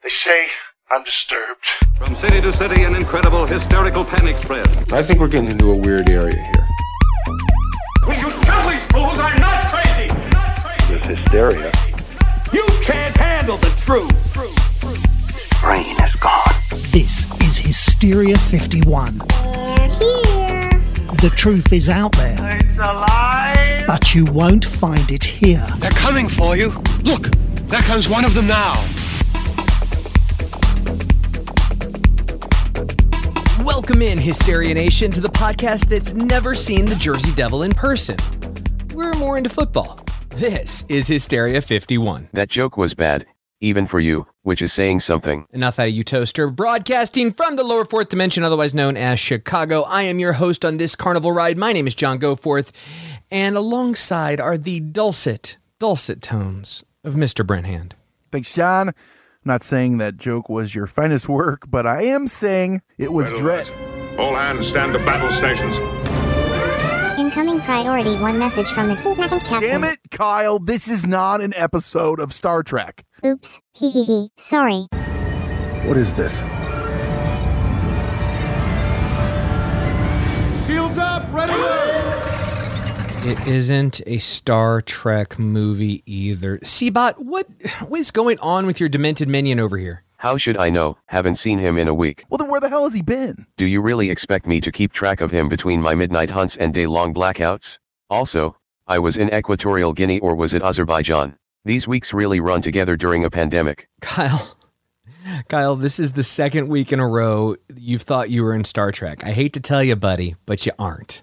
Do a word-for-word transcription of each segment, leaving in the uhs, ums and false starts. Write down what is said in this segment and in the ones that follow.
They say I'm disturbed. From city to city, an incredible hysterical panic spread. I think we're getting into a weird area here. Will you tell these fools I'm not crazy? Not crazy. There's hysteria. You can't handle the truth. Brain is gone. This is Hysteria fifty-one. They're here. The truth is out there. It's alive. But you won't find it here. They're coming for you. Look, there comes one of them now. Welcome in, Hysteria Nation, to the podcast that's never seen the Jersey Devil in person. We're more into football. This is Hysteria fifty-one. That joke was bad, even for you, which is saying something. Enough out of you, Toaster. Broadcasting from the lower fourth dimension, otherwise known as Chicago, I am your host on this carnival ride. My name is John Goforth, and alongside are the dulcet, dulcet tones of Mister Brent Hand. Thanks, John. I'm not saying that joke was your finest work, but I am saying it was dread. All hands stand to battle stations. Incoming priority one message from the Chief Nothing Captain. Damn it, Kyle, this is not an episode of Star Trek. Oops. Hee hee hee. Sorry. What is this? Shields up, ready to... It isn't a Star Trek movie either. Seabot, what, what is going on with your demented minion over here? How should I know? Haven't seen him in a week. Well, then where the hell has he been? Do you really expect me to keep track of him between my midnight hunts and day-long blackouts? Also, I was in Equatorial Guinea, or was it Azerbaijan? These weeks really run together during a pandemic. Kyle, Kyle, this is the second week in a row you've thought you were in Star Trek. I hate to tell you, buddy, but you aren't.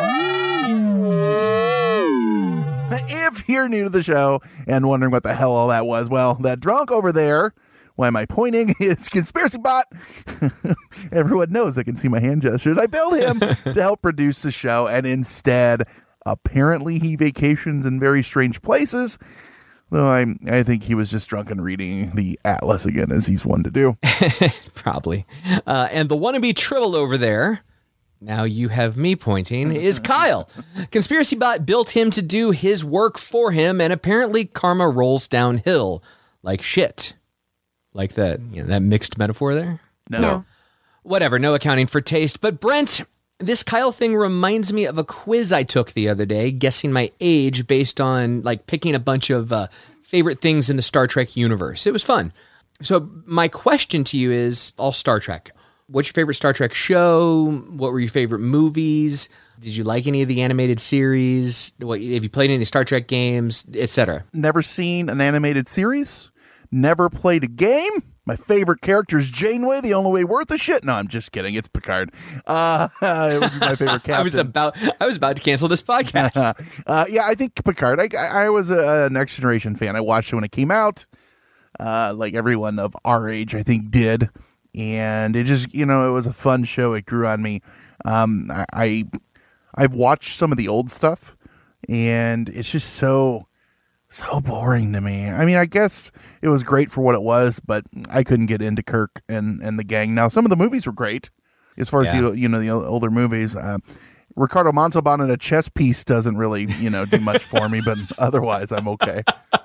If you're new to the show and wondering what the hell all that was, well, that drunk over there, why am I pointing? It's Conspiracy Bot. Everyone knows I can see my hand gestures. I billed him to help produce the show, and instead, apparently he vacations in very strange places. Though I I think he was just drunk and reading the Atlas again, as he's one to do. Probably. Uh, and the wannabe Tribble over there, now you have me pointing, is Kyle. Conspiracy Bot built him to do his work for him, and apparently karma rolls downhill like shit. Like that, you know, that mixed metaphor there? No. No. Whatever, no accounting for taste. But Brent, this Kyle thing reminds me of a quiz I took the other day, guessing my age based on like picking a bunch of uh, favorite things in the Star Trek universe. It was fun. So my question to you is, all Star Trek. What's your favorite Star Trek show? What were your favorite movies? Did you like any of the animated series? What, have you played any Star Trek games, et cetera? Never seen an animated series. Never played a game. My favorite character is Janeway, the only way worth a shit. No, I'm just kidding. It's Picard. Uh, it would be my favorite captain. I was about I was about to cancel this podcast. uh, yeah, I think Picard. I, I was a Next Generation fan. I watched it when it came out, uh, like everyone of our age, I think, did. And it just, you know, it was a fun show. It grew on me. Um, I, I I've watched some of the old stuff, and it's just so... So boring to me. I mean, I guess it was great for what it was, but I couldn't get into Kirk and, and the gang. Now, some of the movies were great, as far as Yeah. the you know the older movies. Uh, Ricardo Montalban in a chess piece doesn't really you know do much for me, but otherwise I'm okay.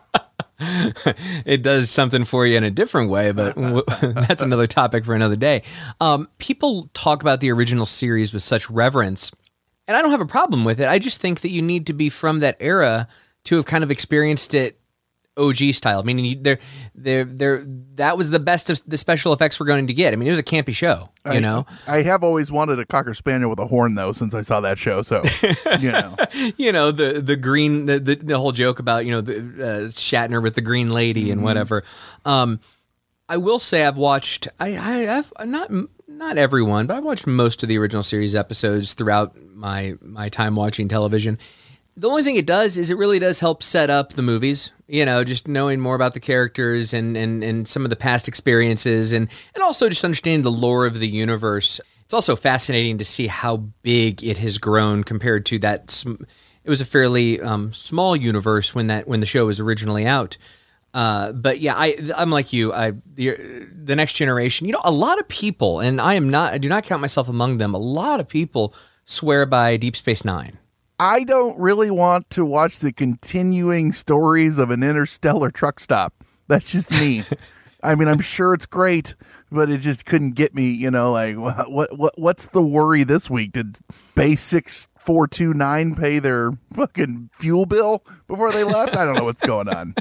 It does something for you in a different way, but w- that's another topic for another day. Um, people talk about the original series with such reverence, and I don't have a problem with it. I just think that you need to be from that era to have kind of experienced it O G style. I mean, you, they're, they're, they're, that was the best of the special effects we're going to get. I mean, it was a campy show, you I, know? I have always wanted a Cocker Spaniel with a horn, though, since I saw that show, so, you know. You know, the the green, the, the, the whole joke about, you know, the, uh, Shatner with the green lady Mm-hmm. and whatever. Um, I will say I've watched, I, I, I've not, not everyone, but I've watched most of the original series episodes throughout my, my time watching television. The only thing it does is it really does help set up the movies, you know, just knowing more about the characters and, and, and some of the past experiences and, and also just understanding the lore of the universe. It's also fascinating to see how big it has grown compared to that. Sm- it was a fairly um, small universe when that when the show was originally out. Uh, but yeah, I I'm like you. I the, the Next Generation. You know, a lot of people, and I am not. I do not count myself among them. A lot of people swear by Deep Space Nine. I don't really want to watch the continuing stories of an interstellar truck stop. That's just me. I mean, I'm sure it's great, but it just couldn't get me, you know, like, what, what, what's the worry this week? Did Bay six four two nine pay their fucking fuel bill before they left? I don't know what's going on.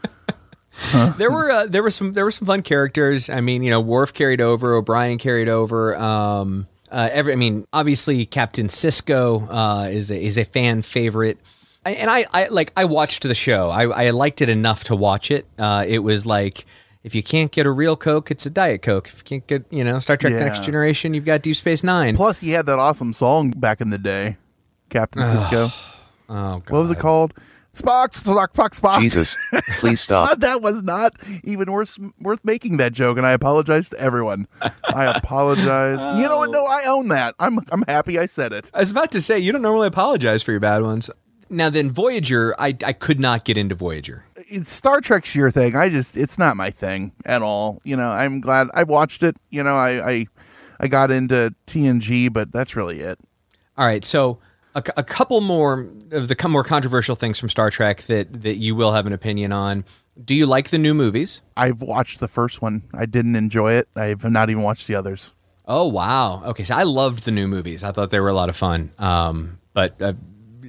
Huh. There were uh, there were some there were some fun characters. I mean, you know, Worf carried over, O'Brien carried over. Um, uh, every, I mean, obviously, Captain Sisko uh, is a, is a fan favorite, I, and I, I like I watched the show. I, I liked it enough to watch it. Uh, it was like, if you can't get a real Coke, it's a Diet Coke. If you can't get, you know, Star Trek Yeah. Next Generation, you've got Deep Space Nine. Plus, he had that awesome song back in the day, Captain Sisko. Oh, God. What was it called? Spock, Spock, Spock, Spock. Jesus, please stop. That was not even worth worth making that joke, and I apologize to everyone. I apologize. You know what? No, I own that. I'm I'm happy I said it. I was about to say, you don't normally apologize for your bad ones. Now then, Voyager, I, I could not get into Voyager. It's Star Trek's your thing. I just, it's not my thing at all. You know, I'm glad I watched it. You know, I I, I got into T N G, but that's really it. All right, so a, a couple more of the more controversial things from Star Trek that, that you will have an opinion on. Do you like the new movies? I've watched the first one. I didn't enjoy it. I've not even watched the others. Oh, wow. Okay, so I loved the new movies. I thought they were a lot of fun. Um, but uh,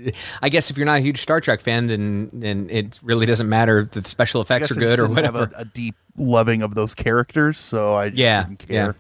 I guess if you're not a huge Star Trek fan, then then it really doesn't matter that the special effects are good or whatever. Have a, a deep loving of those characters, so I just yeah, didn't care.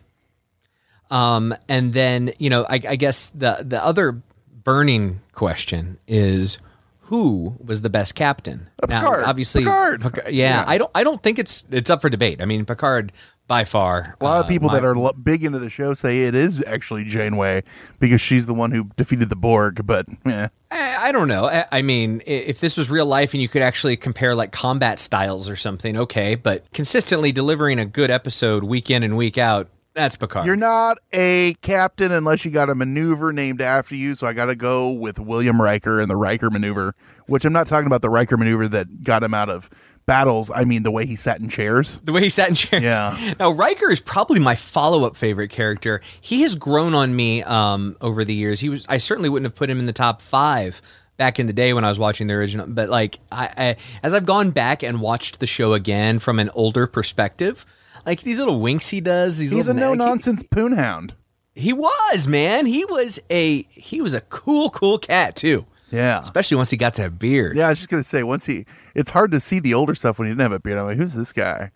Yeah. Um, and then, you know, I, I guess the the other burning question is, who was the best captain? Uh, Picard. Now, obviously, Picard. Picard- yeah, Yeah. I don't I don't think it's it's up for debate. I mean, Picard by far. A lot of uh, people my- that are lo- big into the show say it is actually Janeway because she's the one who defeated the Borg, but eh. I, I don't know. I, I mean, i- if this was real life and you could actually compare like combat styles or something, okay. But consistently delivering a good episode week in and week out, that's Picard. You're not a captain unless you got a maneuver named after you, so I got to go with William Riker and the Riker maneuver, which I'm not talking about the Riker maneuver that got him out of battles. I mean the way he sat in chairs. The way he sat in chairs. Yeah. Now, Riker is probably my follow-up favorite character. He has grown on me um, over the years. He was. I certainly wouldn't have put him in the top five back in the day when I was watching the original. But like, I, I as I've gone back and watched the show again from an older perspective, like these little winks he does. These He's a little no-nonsense poonhound. He was, man. He was a he was a cool, cool cat too. Yeah. Especially once he got to have beard. Yeah, I was just going to say, once he, it's hard to see the older stuff when he didn't have a beard. I'm like, who's this guy?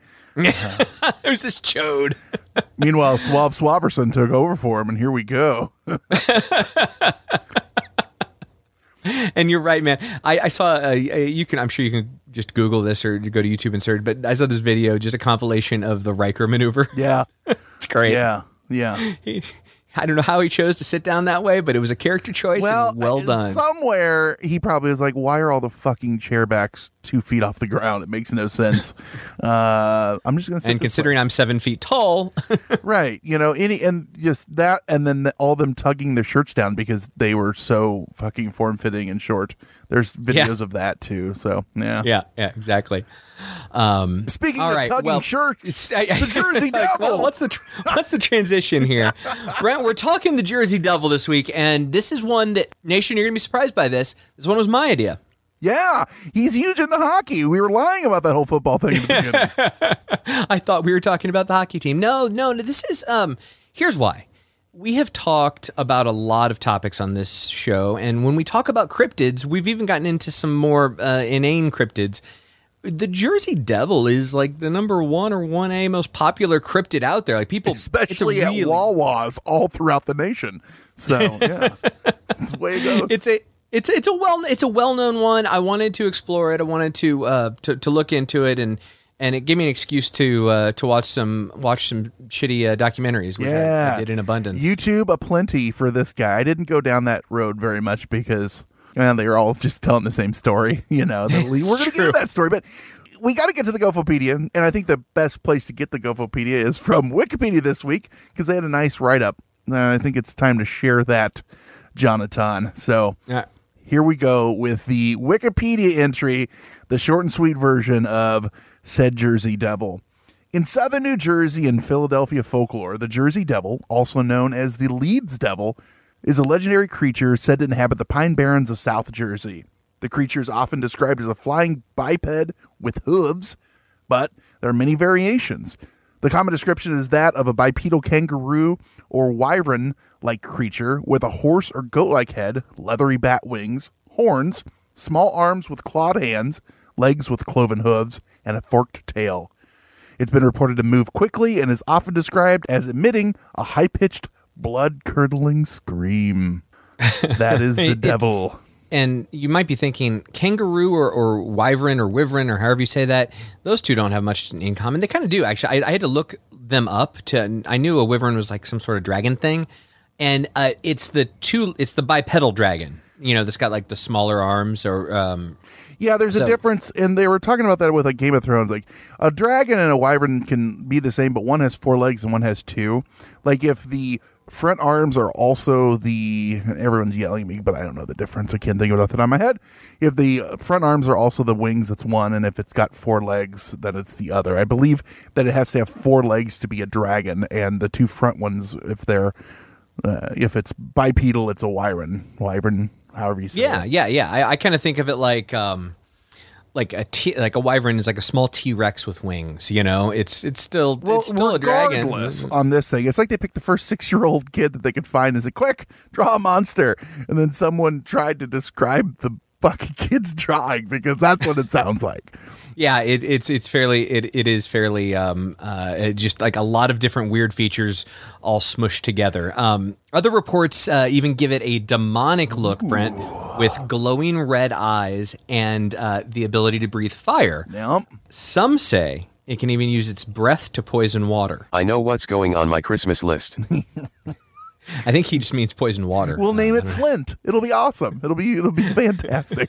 There's this chode. Meanwhile, Suave Swaverson took over for him, and here we go. And you're right, man. I, I saw a, a, you can. I'm sure you can just Google this or go to YouTube and search. But I saw this video, just a compilation of the Riker maneuver. Yeah, it's great. Yeah, yeah. He, I don't know how he chose to sit down that way, but it was a character choice. Well, and well done. Somewhere he probably was like, "Why are all the fucking chairbacks two feet off the ground? It makes no sense." uh, I'm just gonna say, and considering I'm seven feet tall, right? You know, any and just that, and then the, all them tugging their shirts down because they were so fucking form fitting and short. There's videos Yeah. of that too. So yeah, yeah, yeah, exactly. Um, Speaking all of right, tugging well, shirts, I, I, the Jersey like, Devil. well, what's the tr- what's the transition here, Brent? We're talking the Jersey Devil this week, and this is one that Nation, you're gonna be surprised by this. This one was my idea. Yeah, he's huge into hockey. We were lying about that whole football thing at the beginning. I thought we were talking about the hockey team. No, no, no. This is um. Here's why. We have talked about a lot of topics on this show, and when we talk about cryptids, we've even gotten into some more uh, inane cryptids. The Jersey Devil is like the number one or one A most popular cryptid out there. Like people, Especially it's a at really, Wawa's all throughout the nation. So yeah, that's the way it goes. It's a it's it's a well it's a well known one. I wanted to explore it. I wanted to uh to, to look into it, and and it gave me an excuse to uh, to watch some watch some shitty uh, documentaries, which yeah, I, I did in abundance. YouTube aplenty for this guy. I didn't go down that road very much because well, they were all just telling the same story. You know, the, we're going to get to that story, but we got to get to the Gofopedia, and I think the best place to get the Gofopedia is from Wikipedia this week because they had a nice write-up. Uh, I think it's time to share that, Jonathan. So Yeah. here we go with the Wikipedia entry, the short and sweet version of said Jersey Devil. In southern New Jersey and Philadelphia folklore, the Jersey Devil, also known as the Leeds Devil, is a legendary creature said to inhabit the Pine Barrens of South Jersey. The creature is often described as a flying biped with hooves, but There are many variations. The common description is that of a bipedal kangaroo or wyvern-like creature with a horse or goat-like head, leathery bat wings, horns, small arms with clawed hands, legs with cloven hooves, and a forked tail. It's been reported to move quickly and is often described as emitting a high-pitched, blood-curdling scream. That is the It- devil. And you might be thinking kangaroo or, or wyvern or wyvern or however you say that, those two don't have much in common. They kind of do, actually. I, I had to look them up. To I knew a wyvern was like some sort of dragon thing. And uh, it's the two, it's the bipedal dragon, you know, that's got like the smaller arms or... Um, Yeah, there's So- a difference, and they were talking about that with like Game of Thrones. Like a dragon and a wyvern can be the same, but one has four legs and one has two. Like if the front arms are also the everyone's yelling at me, but I don't know the difference. I can't think of it off the top of my head. If the front arms are also the wings, it's one, and if it's got four legs, then it's the other. I believe that it has to have four legs to be a dragon, and the two front ones, if they're uh, if it's bipedal, it's a wyvern. Wyvern. However you say yeah, it. yeah, yeah. I, I kind of think of it like... Um, like a T, like a wyvern is like a small T-Rex with wings, you know? It's it's still Well, it's still a dragon. regardless on this thing, it's like they picked the first six-year-old kid that they could find and said, quick, draw a monster. And then someone tried to describe the fucking kid's drawing because that's what it sounds like. Yeah, it, it's it's fairly it it is fairly um uh it just like a lot of different weird features all smushed together. Um, other reports uh, even give it a demonic look, Brent, with glowing red eyes and uh, the ability to breathe fire. Yep. Some say it can even use its breath to poison water. I know what's going on my Christmas list. I think he just means poison water. We'll name Uh, it Flint. It'll be awesome. It'll be it'll be fantastic.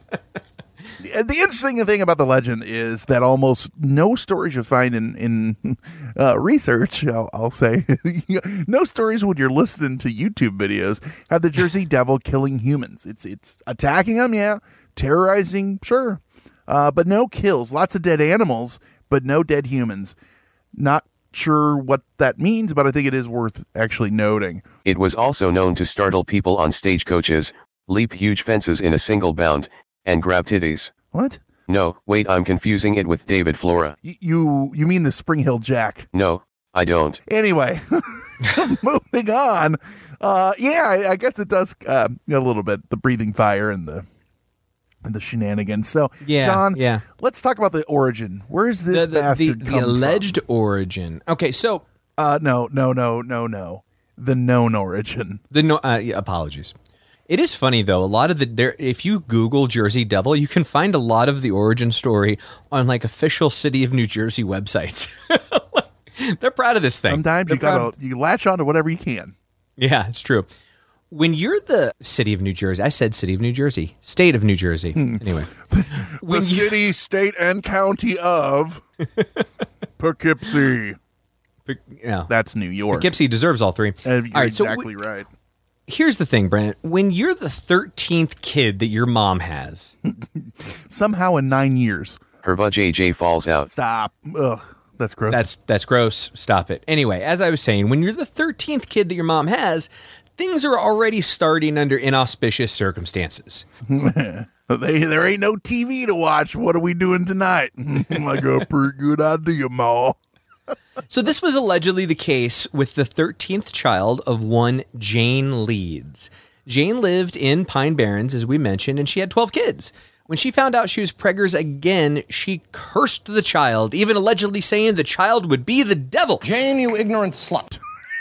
The the interesting thing about the legend is that almost no stories you find in in uh, research, I'll, I'll say, no stories when you're listening to YouTube videos have the Jersey Devil killing humans. It's it's attacking them, yeah, terrorizing, sure, uh, but no kills. Lots of dead animals, but no dead humans. Not sure what that means, but I think it is worth actually noting. It was also known to startle people on stagecoaches, leap huge fences in a single bound, and grab titties. What? No, wait, I'm confusing it with David Flora. Y- you you mean the Spring Hill Jack? No, I don't. Anyway, moving on. Uh, yeah, I, I guess it does uh, a little bit the breathing fire and the and the shenanigans. So, Yeah, John, yeah. let's talk about the origin. Where is this the, the, the, bastard the come alleged from? origin. Okay, so Uh, no, no, no, no, no. The known origin. the no uh, yeah, apologies. It is funny though. A lot of the there, if you Google Jersey Devil, you can find a lot of the origin story on like official City of New Jersey websites. They're proud of this thing. Sometimes They're you gotta proud- you latch on to whatever you can. Yeah, it's true. When you're the City of New Jersey, I said City of New Jersey, State of New Jersey. Anyway, when the you- city, state, and county of Poughkeepsie. yeah, That's New York. Poughkeepsie deserves all three. Uh, you're all right, so exactly w- right. here's the thing, Brent. When you're the thirteenth kid that your mom has, Somehow in nine years. Her vajayjay falls out. Stop. Ugh, that's gross. That's that's gross. Stop it. Anyway, as I was saying, when you're the thirteenth kid that your mom has, things are already starting under inauspicious circumstances. They, there ain't no T V to watch. What are we doing tonight? I got a pretty good idea, Ma. So this was allegedly the case with the thirteenth child of one Jane Leeds. Jane lived in Pine Barrens, as we mentioned, and she had twelve kids. When she found out she was preggers again, she cursed the child, even allegedly saying the child would be the devil. Jane, you ignorant slut.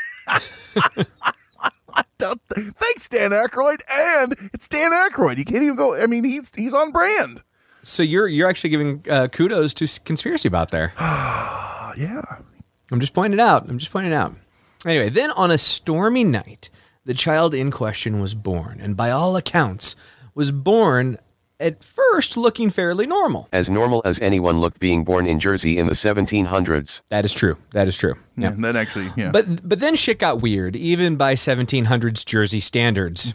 Don't- Thanks, Dan Aykroyd. And it's Dan Aykroyd. You can't even go. I mean, he's he's on brand. So you're you're actually giving uh, kudos to s- Conspiracy Bot there. Uh, yeah. I'm just pointing it out. I'm just pointing it out. Anyway, then on a stormy night, the child in question was born, and by all accounts, was born at first looking fairly normal. As normal as anyone looked being born in Jersey in the seventeen hundreds. That is true. That is true. Yeah. That actually. Yeah. But but then shit got weird, even by seventeen hundreds Jersey standards.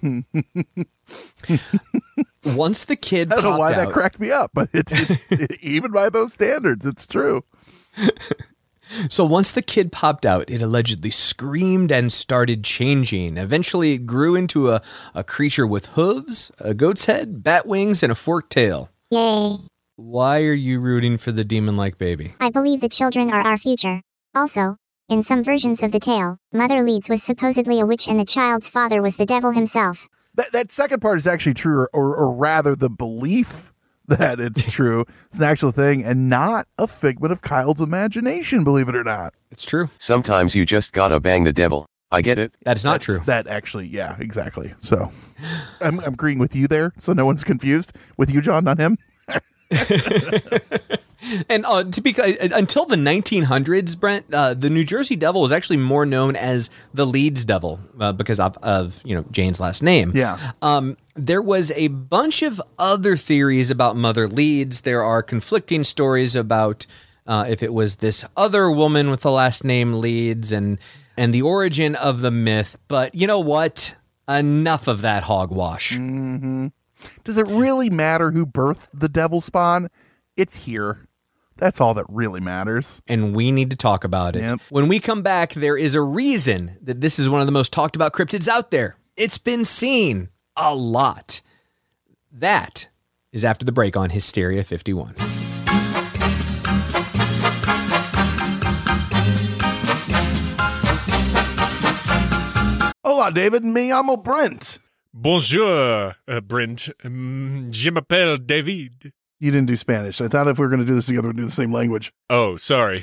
Once the kid I don't know popped why out, that cracked me up, but it's, it's even by those standards, it's true. So once the kid popped out, it allegedly screamed and started changing. Eventually, it grew into a, a creature with hooves, a goat's head, bat wings, and a forked tail. Yay. Why are you rooting for the demon-like baby? I believe the children are our future. Also, in some versions of the tale, Mother Leeds was supposedly a witch and the child's father was the devil himself. That that second part is actually true, or, or, or rather the belief that it's true. It's an actual thing and not a figment of Kyle's imagination, believe it or not. It's true. Sometimes you just gotta bang the devil. I get it. That's not That's, true. That actually, yeah, exactly. So I'm, I'm agreeing with you there, so no one's confused. With you, John, not him. And uh, to be uh, until the nineteen hundreds, Brent, uh, the New Jersey Devil was actually more known as the Leeds Devil uh, because of, of you know Jane's last name. Yeah. Um, there was a bunch of other theories about Mother Leeds. There are conflicting stories about uh, if it was this other woman with the last name Leeds and and the origin of the myth. But you know what? Enough of that hogwash. Mm-hmm. Does it really matter who birthed the devil spawn? It's here. That's all that really matters. And we need to talk about it. Yep. When we come back, there is a reason that this is one of the most talked about cryptids out there. It's been seen a lot. That is after the break on Hysteria fifty-one. Hola, David. Me llamo Brent. Bonjour, uh, Brent. Um, je m'appelle David. You didn't do Spanish. I thought if we were going to do this together, we'd do the same language. Oh, sorry.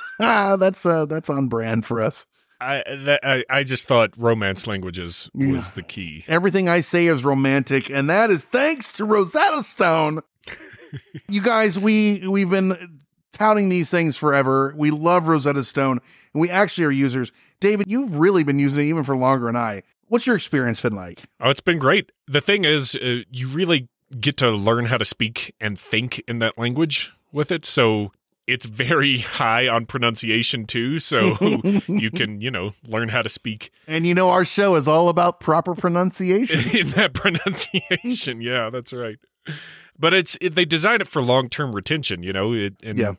that's uh, that's on brand for us. I, that, I I just thought romance languages was Yeah. the key. Everything I say is romantic, and that is thanks to Rosetta Stone. You guys, we we've been touting these things forever. We love Rosetta Stone, and we actually are users. David, you've really been using it even for longer than I. What's your experience been like? Oh, it's been great. The thing is, uh, you really get to learn how to speak and think in that language with it. So it's very high on pronunciation too. So you can, you know, learn how to speak. And you know, our show is all about proper pronunciation. In that pronunciation. Yeah, that's right. But it's it, they design it for long-term retention, you know, it, and Yeah.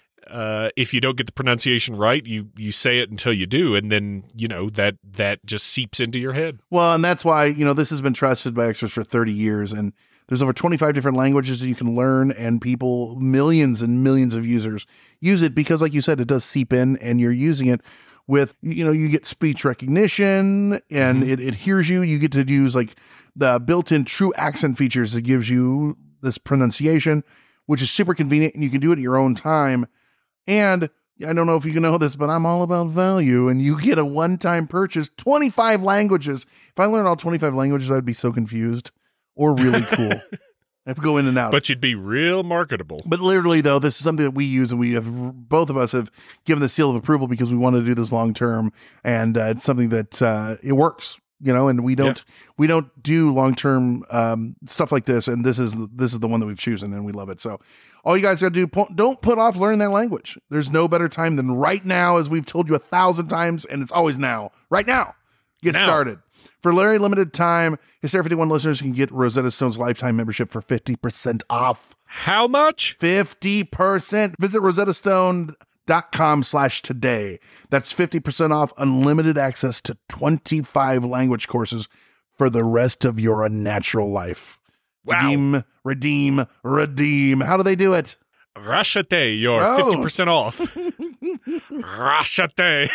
uh, if you don't get the pronunciation right, you, you say it until you do. And then, you know, that, that just seeps into your head. Well, and that's why, you know, this has been trusted by experts for thirty years. And there's over twenty-five different languages that you can learn, and people, millions and millions of users use it because, like you said, it does seep in, and you're using it with, you know, you get speech recognition and Mm-hmm. it, it hears you. You get to use like the built-in true accent features that gives you this pronunciation, which is super convenient, and you can do it at your own time. And I don't know if you know this, but I'm all about value, and you get a one-time purchase, twenty-five languages. If I learned all twenty-five languages, I'd be so confused. Or really cool. I have to go in and out. But you'd be real marketable. But literally, though, this is something that we use, and we have, both of us have given the seal of approval because we want to do this long term, and uh, it's something that uh, it works, you know. And we don't yeah. we don't do long term um, stuff like this, and this is this is the one that we've chosen, and we love it. So, all you guys got to do, don't put off learning that language. There's no better time than right now, as we've told you a thousand times, and it's always now. Right now, get now. started. For a very limited time, Hysteria fifty-one listeners can get Rosetta Stone's lifetime membership for fifty percent off. How much? fifty percent. Visit rosettastone.com slash today. That's fifty percent off unlimited access to twenty-five language courses for the rest of your unnatural life. Wow. Redeem, redeem, redeem. How do they do it? Rashate, you're Oh. fifty percent off. Rashate.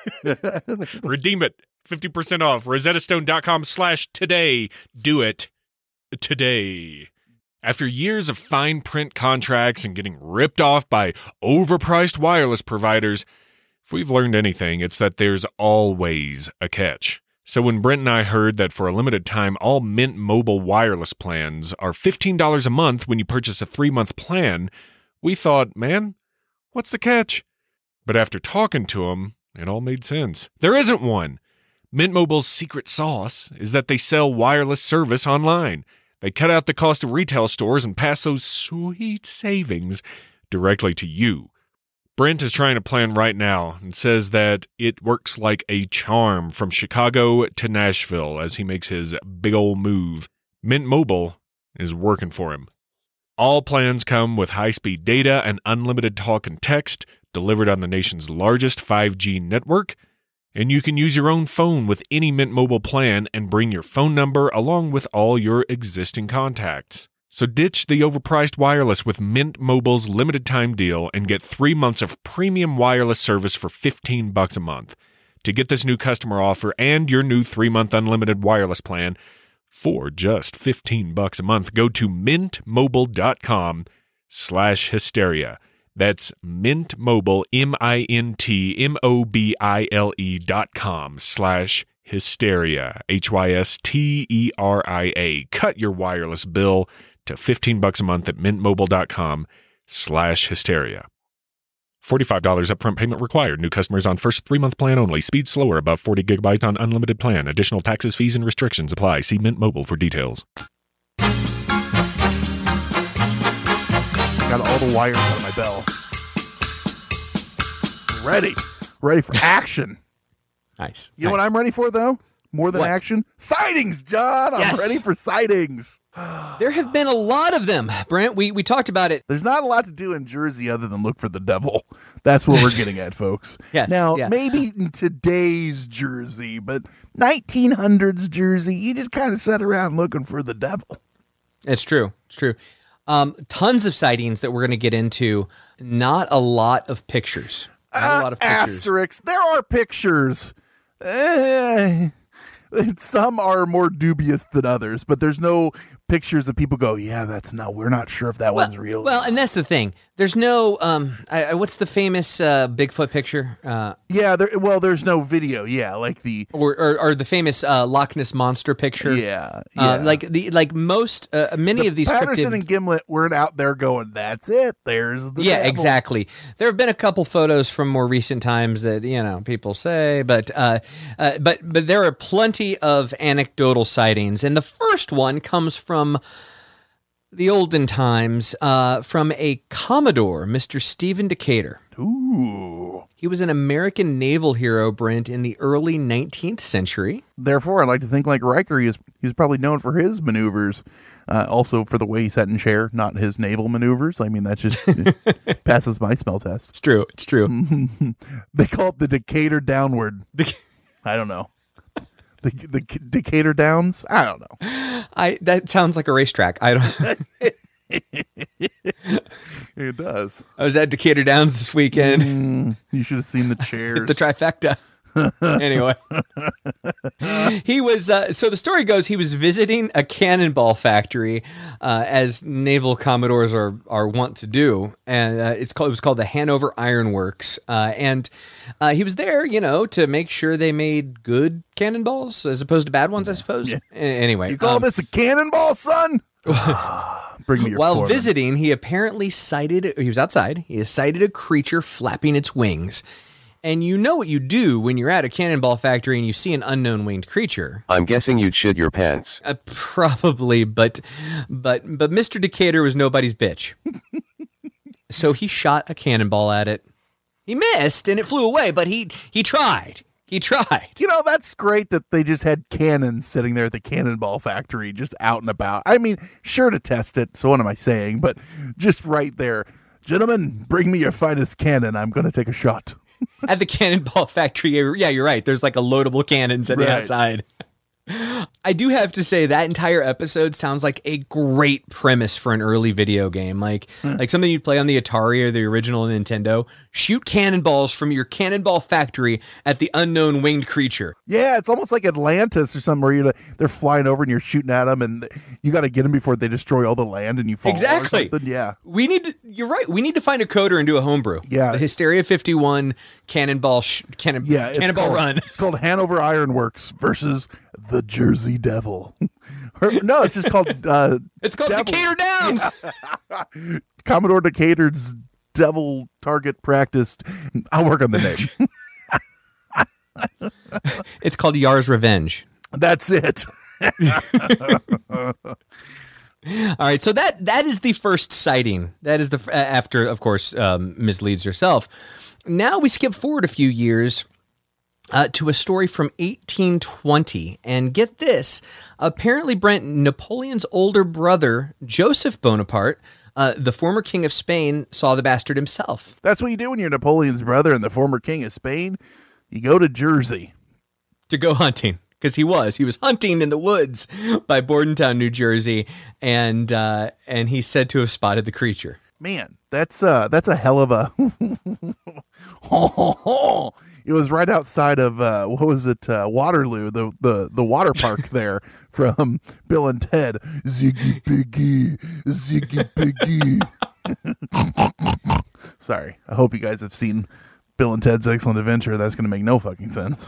Redeem it. fifty percent off. rosettastone.com slash today. Do it today. After years of fine print contracts and getting ripped off by overpriced wireless providers, if we've learned anything, it's that there's always a catch. So when Brent and I heard that for a limited time, all Mint Mobile wireless plans are fifteen dollars a month when you purchase a three-month plan, we thought, man, what's the catch? But after talking to them, it all made sense. There isn't one. Mint Mobile's secret sauce is that they sell wireless service online. They cut out the cost of retail stores and pass those sweet savings directly to you. Brent is trying a plan right now and says that it works like a charm from Chicago to Nashville as he makes his big ol' move. Mint Mobile is working for him. All plans come with high-speed data and unlimited talk and text delivered on the nation's largest five G network, and you can use your own phone with any Mint Mobile plan and bring your phone number along with all your existing contacts. So ditch the overpriced wireless with Mint Mobile's limited time deal and get three months of premium wireless service for fifteen bucks a month. To get this new customer offer and your new three-month unlimited wireless plan for just fifteen bucks a month, go to mintmobile.com slash hysteria. That's Mint Mobile, M I N T M O B I L E dot com slash hysteria, H Y S T E R I A. Cut your wireless bill to fifteen bucks a month at mintmobile.com slash hysteria. forty-five dollars upfront payment required. New customers on first three-month plan only. Speed slower above forty gigabytes on unlimited plan. Additional taxes, fees, and restrictions apply. See Mint Mobile for details. Got all the wires out of my bell. Ready. Ready for action. Nice. You know nice. what I'm ready for, though? More than What? action? Sightings, John! I'm Yes. ready for sightings. There have been a lot of them, Brent. We we talked about it. There's not a lot to do in Jersey other than look for the devil. That's what we're getting at, folks. Yes, Now, yeah. maybe in today's Jersey, but nineteen hundreds Jersey, you just kind of sat around looking for the devil. It's true. It's true. Um, tons of sightings that we're going to get into. Not a lot of pictures. Not a Uh, lot of pictures. asterisks. There are pictures. Eh, some are more dubious than others, but there's no pictures that people go, yeah, that's no, we're not sure if that Well, one's real. well, and that's the thing. There's no. Um, I, I- what's the famous uh, Bigfoot picture? Uh, yeah, there, well, there's no video. Yeah, like the or, or or the famous uh, Loch Ness monster picture? yeah, Uh, yeah. like the like most uh, many The of these Patterson cryptid. and Gimlet weren't out there going, that's it. There's the Yeah, devil." exactly. There have been a couple photos from more recent times that you know people say, but uh, uh, but but there are plenty of anecdotal sightings, and the first one comes from the olden times, uh, from a Commodore, Mister Stephen Decatur. Ooh. He was an American naval hero, Brent, in the early nineteenth century. Therefore, I like to think like Riker, he is, he's probably known for his maneuvers. Uh, also for the way he sat in chair, not his naval maneuvers. I mean, that just passes my smell test. It's true. It's true. They call it the Decatur downward. I don't know. The the Decatur Downs? I don't know. I that sounds like a racetrack. I don't. It does. I was at Decatur Downs this weekend. Mm, you should have seen the chairs. The trifecta. Anyway, he was. Uh, so the story goes, he was visiting a cannonball factory, uh, as naval commodores are are wont to do, and uh, it's called. It was called the Hanover Iron Works, uh, and uh, he was there, you know, to make sure they made good cannonballs as opposed to bad ones, I suppose. Yeah. A- Anyway, You call um, this a cannonball, son? Bring me your while foreman. visiting, he apparently sighted. He was outside. He sighted a creature flapping its wings. And you know what you do when you're at a cannonball factory and you see an unknown winged creature. I'm guessing you'd shit your pants. Uh, probably, but but but Mister Decatur was nobody's bitch. So he shot a cannonball at it. He missed and it flew away, but he he tried. He tried. You know, that's great that they just had cannons sitting there at the cannonball factory, just out and about. I mean, sure to test it, so what am I saying? But just right there. Gentlemen, bring me your finest cannon. I'm going to take a shot. At the cannonball factory, yeah, you're right. There's like a loadable cannon sitting Right. outside. I do have to say that entire episode sounds like a great premise for an early video game, like like something you'd play on the Atari or the original Nintendo. Shoot cannonballs from your cannonball factory at the unknown winged creature. Yeah, it's almost like Atlantis or something where you're, they're flying over and you're shooting at them, and you got to get them before they destroy all the land and you fall. Exactly. Or something. Yeah. We need to, you're right. We need to find a coder and do a homebrew. Yeah. The Hysteria fifty-one cannonball sh- cannon, Yeah, it's cannonball called, run. It's called Hanover Iron Works versus the Jersey Devil. Or, no, it's just called. Uh, It's called Devil. Decatur Downs. Yeah. Commodore Decatur's Devil Target Practice. I'll work on the name. It's called Yar's Revenge. That's it. All right, so that that is the first sighting. That is the uh, after, of course, um, Miz Leeds herself. Now we skip forward a few years uh, to a story from eighteen twenty, and get this: apparently, Brent, Napoleon's older brother Joseph Bonaparte, uh, the former king of Spain, saw the bastard himself. That's what you do when you're Napoleon's brother and the former king of Spain. You go to Jersey. To go hunting. because he was. He was hunting in the woods by Bordentown, New Jersey, and uh, and he's said to have spotted the creature. Man, that's uh, that's a hell of a. It was right outside of uh, what was it, uh, Waterloo, the, the the water park there from Bill and Ted. Ziggy Piggy, Ziggy Piggy. Sorry, I hope you guys have seen Bill and Ted's Excellent Adventure. That's going to make no fucking sense.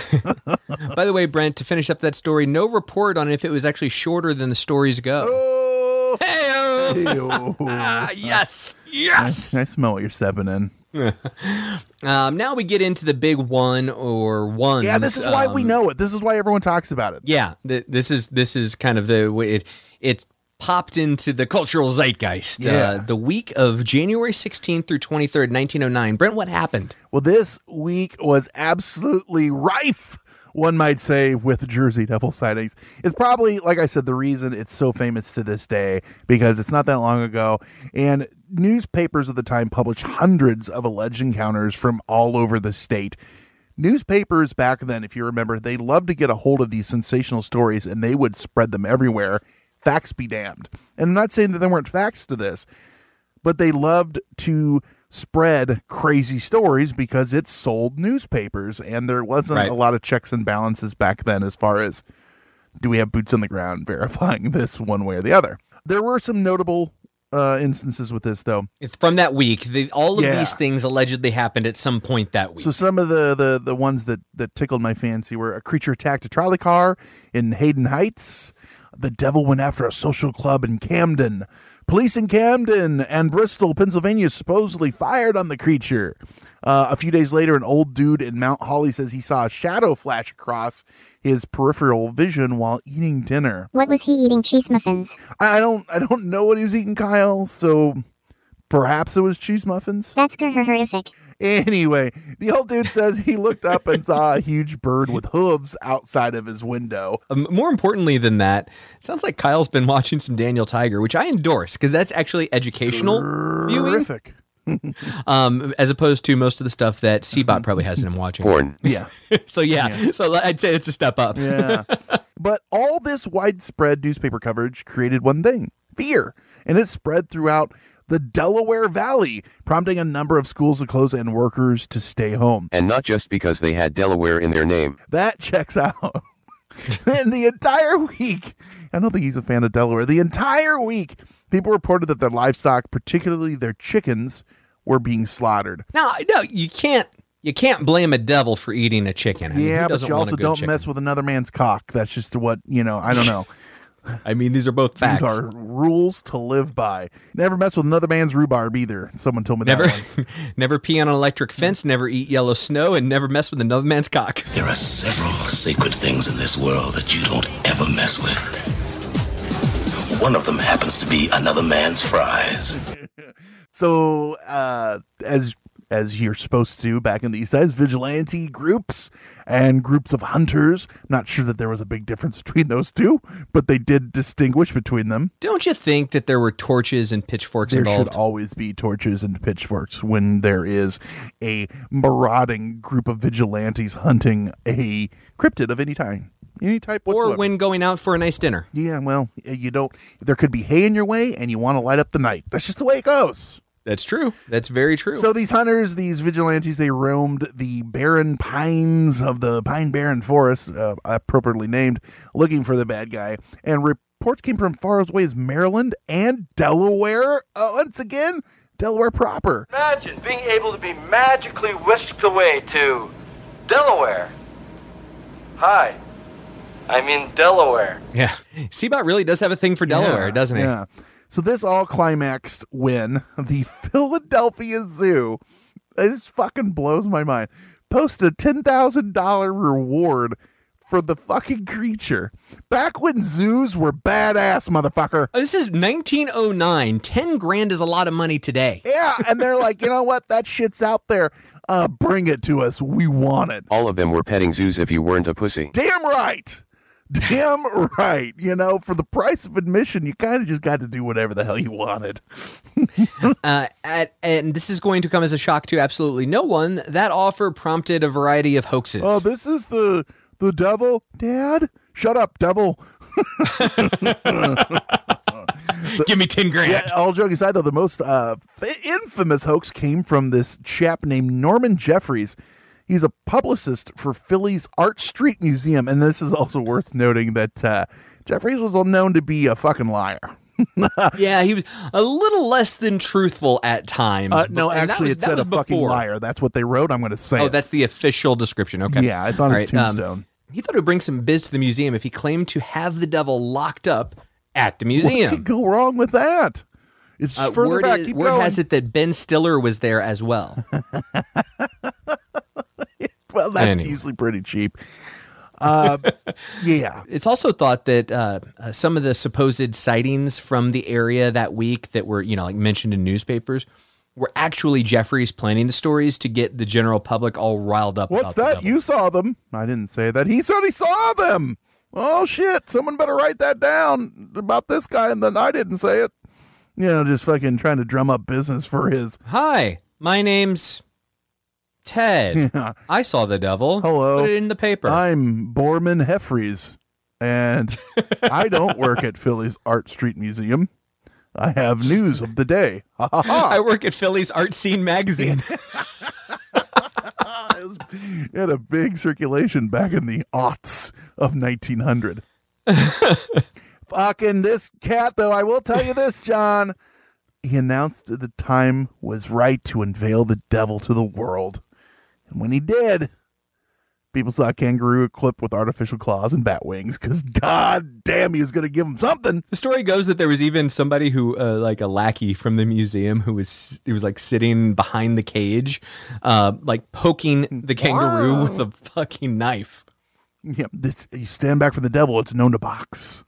By the way, Brent, to finish up that story, no report on if it was actually shorter than the stories go. Oh, hey-o. Ah, yes, yes. I, I smell what you're stepping in. um, now we get into the big one or ones. Yeah, this is why um, we know it. This is why everyone talks about it. Yeah, th- this is this is kind of the way it it popped into the cultural zeitgeist. Yeah. Uh, the week of January sixteenth through twenty-third, nineteen oh nine. Brent, what happened? Well, this week was absolutely rife, one might say, with Jersey Devil sightings. It's probably, like I said, the reason it's so famous to this day, because it's not that long ago, and newspapers of the time published hundreds of alleged encounters from all over the state. Newspapers back then, if you remember, they loved to get a hold of these sensational stories, and they would spread them everywhere. Facts be damned. And I'm not saying that there weren't facts to this, but they loved to spread crazy stories because it sold newspapers, and there wasn't right. a lot of checks and balances back then as far as, do we have boots on the ground verifying this one way or the other. There were some notable uh, instances with this, though. It's from that week. The, all of Yeah. these things allegedly happened at some point that week. So some of the, the, the ones that, that tickled my fancy were a creature attacked a trolley car in Hayden Heights. The devil went after a social club in Camden. Police in Camden and Bristol, Pennsylvania, supposedly fired on the creature. Uh, a few days later, an old dude in Mount Holly says he saw a shadow flash across his peripheral vision while eating dinner. What was he eating? Cheese muffins. I don't, I don't know what he was eating, Kyle. So perhaps it was cheese muffins. That's horrific. Anyway, the old dude says he looked up and saw a huge bird with hooves outside of his window. Um, more importantly than that, it sounds like Kyle's been watching some Daniel Tiger, which I endorse because that's actually educational Terrific. viewing. um, as opposed to most of the stuff that C-Bot probably has him watching. Porn. Yeah. so yeah, Yeah. so I'd say it's a step up. Yeah. But all this widespread newspaper coverage created one thing, fear. And it spread throughout the Delaware Valley, prompting a number of schools to close and workers to stay home. And not just because they had Delaware in their name. That checks out. And the entire week, I don't think he's a fan of Delaware, the entire week, people reported that their livestock, particularly their chickens, were being slaughtered. Now, no, you can't you can't blame a devil for eating a chicken. I mean, Yeah, who but doesn't you want a also good don't chicken? mess with another man's cock. That's just what, you know, I don't know. I mean, these are both facts. These are rules to live by. Never mess with another man's rhubarb either. Someone told me Never, that once. never pee on an electric fence, never eat yellow snow, and never mess with another man's cock. There are several sacred things in this world that you don't ever mess with. One of them happens to be another man's fries. So, uh, as as you're supposed to do back in these days, vigilante groups and groups of hunters. Not sure that there was a big difference between those two, but they did distinguish between them. Don't you think that there were torches and pitchforks There involved? should always be torches and pitchforks when there is a marauding group of vigilantes hunting a cryptid of any kind. Any type whatsoever. Or when going out for a nice dinner. Yeah, well, you don't. There could be hay in your way, and you want to light up the night. That's just the way it goes. That's true. That's very true. So these hunters, these vigilantes, they roamed the barren pines of the Pine Barren Forest, uh, appropriately named, looking for the bad guy. And reports came from far as away as Maryland and Delaware. Uh, once again, Delaware proper. Imagine being able to be magically whisked away to Delaware. Hi. I'm in Delaware. Yeah. C-Bot really does have a thing for Delaware, Yeah, doesn't he? Yeah. So this all climaxed when the Philadelphia Zoo, this fucking blows my mind, posted a ten thousand dollars reward for the fucking creature. Back when zoos were badass, motherfucker. Oh, this is nineteen oh nine. ten grand is a lot of money today. Yeah, and they're like, you know what? That shit's out there. Uh, bring it to us. We want it. All of them were petting zoos if you weren't a pussy. Damn right. Damn right. You know, for the price of admission, you kind of just got to do whatever the hell you wanted. uh, at, and this is going to come as a shock to absolutely no one. That offer prompted a variety of hoaxes. Oh, this is the The devil? Dad? Shut up, devil. Give me ten grand. Yeah, all joking aside, though, the most uh, f- infamous hoax came from this chap named Norman Jeffries. He's a publicist for Philly's Art Street Museum, and this is also worth noting that uh, Jeffries was known to be a fucking liar. Yeah, he was a little less than truthful at times. Uh, no, and that actually, was- it that said a was fucking before. liar. That's what they wrote. I'm going to say Oh, it. that's the official description. Okay. Yeah, it's on All his right, um, tombstone. he thought it would bring some biz to the museum if he claimed to have the devil locked up at the What museum. could go wrong with that? It's Uh, further word back. is- Keep word going. has it that Ben Stiller was there as well. Well, that's Anyway. usually pretty cheap. Uh, yeah. It's also thought that uh, uh, some of the supposed sightings from the area that week that were, you know, like mentioned in newspapers were actually Jeffries planning the stories to get the general public all riled up. What's about the that? devil. You saw them. I didn't say that. He said he saw them. Oh, shit. Someone better write that down about this guy, and then I didn't say it. You know, just fucking trying to drum up business for his. Hi, my name's Ted. Yeah. I saw the devil. Hello. Put it in the paper. I'm Borman Heffries, and I don't work at Philly's Art Street Museum. I have news of the day. Ha ha ha. I work at Philly's Art Scene magazine. It, was, it had a big circulation back in the aughts of nineteen hundred. Fucking this cat, though, I will tell you this, John. He announced that the time was right to unveil the devil to the world. And when he did, people saw a kangaroo equipped with artificial claws and bat wings because, god damn, he was going to give him something. The story goes that there was even somebody who, uh, like a lackey from the museum, who was he was like sitting behind the cage, uh, like poking the kangaroo Wow. with a fucking knife. Yeah, this, you stand back for the devil. It's known to box.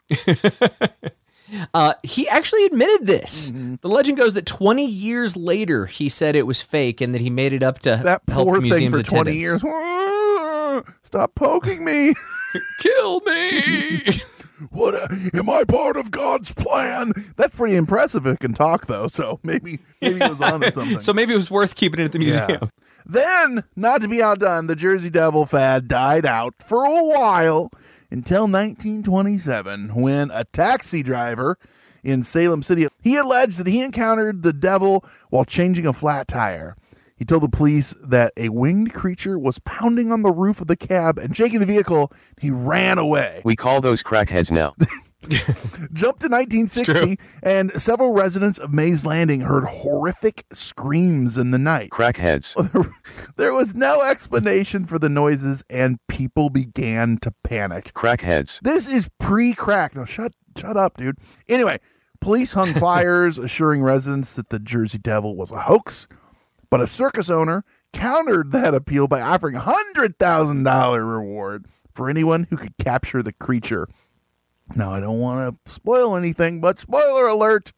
Uh, he actually admitted this. Mm-hmm. The legend goes that twenty years later, he said it was fake and that he made it up to That help poor the thing museum's for twenty attendance. years. Stop poking me. Kill me. What a, am I part of God's plan? That's pretty impressive. It can talk though, so maybe maybe it was onto something. So maybe it was worth keeping it at the museum. Yeah. Then, not to be outdone, the Jersey Devil fad died out for a while until nineteen twenty-seven, when a taxi driver in Salem City, he alleged that he encountered the devil while changing a flat tire. He told the police that a winged creature was pounding on the roof of the cab and shaking the vehicle. He ran away. We call those crackheads now. Jumped to nineteen sixty, and several residents of Mays Landing heard horrific screams in the night. Crackheads. There was no explanation for the noises, and people began to panic. Crackheads. This is pre-crack. No, shut, shut up, dude. Anyway, police hung flyers assuring residents that the Jersey Devil was a hoax, but a circus owner countered that appeal by offering a one hundred thousand dollars reward for anyone who could capture the creature. Now, I don't want to spoil anything, but spoiler alert,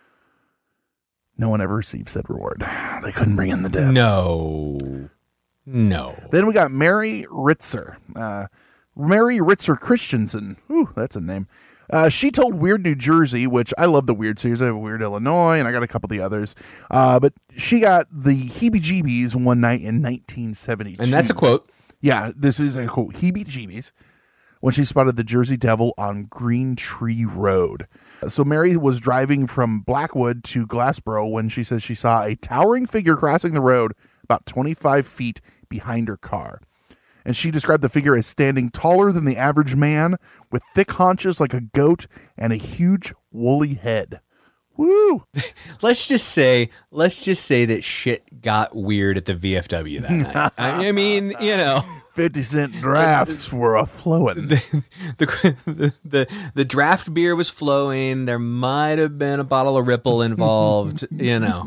no one ever received said reward. They couldn't bring in the dead. No. No. Then we got Mary Ritzer. Uh, Mary Ritzer Christensen. Ooh, that's a name. Uh, she told Weird New Jersey, which I love the Weird series. I have Weird Illinois, and I got a couple of the others. Uh, but she got the heebie-jeebies one night in nineteen seventy-two. And that's a quote. Yeah, this is a quote. Heebie-jeebies. When she spotted the Jersey Devil on Green Tree Road. So Mary was driving from Blackwood to Glassboro when she says she saw a towering figure crossing the road about twenty-five feet behind her car. And she described the figure as standing taller than the average man, with thick haunches like a goat and a huge woolly head. Woo! Let's just say, let's just say that shit got weird at the V F W that night. I, I mean, you know, fifty cent drafts were a flowing. The, the the the draft beer was flowing. There might have been a bottle of Ripple involved. You know.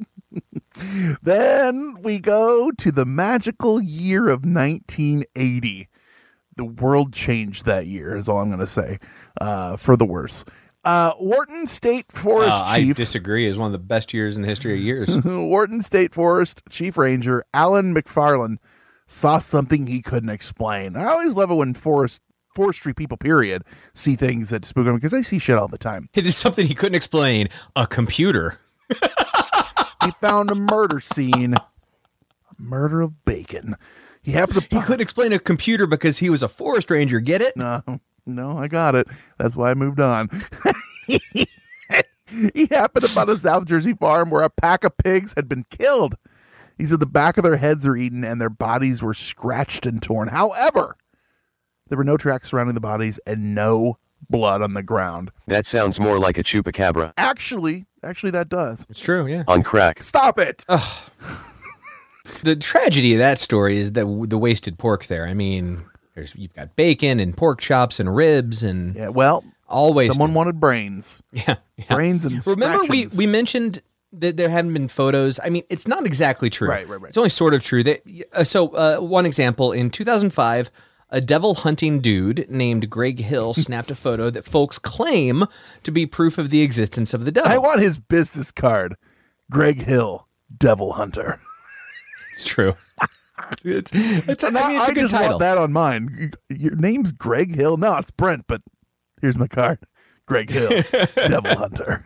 Then we go to the magical year of nineteen eighty. The world changed that year, is all I'm going to say, uh, for the worse. Uh, Wharton State Forest Uh, Chief. I disagree. It's one of the best years in the history of years. Wharton State Forest Chief Ranger Alan McFarland saw something he couldn't explain. I always love it when forest forestry people, period, see things that spook them because they see shit all the time. It is something he couldn't explain. A computer. He found a murder scene. A murder of bacon. He happened to. He couldn't explain a computer because he was a forest ranger. Get it? No, no, I got it. That's why I moved on. He happened upon a South Jersey farm where a pack of pigs had been killed. He said the back of their heads were eaten and their bodies were scratched and torn. However, there were no tracks surrounding the bodies and no blood on the ground. That sounds more like a chupacabra. Actually, actually that does. It's true, yeah. On crack. Stop it! Ugh. The tragedy of that story is that the wasted pork there. I mean, there's you've got bacon and pork chops and ribs and yeah, well, all wasted. Someone wanted brains. Yeah, yeah. Brains and remember we scratchings. we mentioned that there hadn't been photos. I mean, it's not exactly true. Right, right, right. It's only sort of true. That uh, so uh, one example in two thousand five. A devil hunting dude named Greg Hill snapped a photo that folks claim to be proof of the existence of the devil. I want his business card. Greg Hill, devil hunter. It's true. it's, it's, I mean, it's a I good just title. want that on mine. Your name's Greg Hill? No, it's Brent, but here's my card. Greg Hill, devil hunter.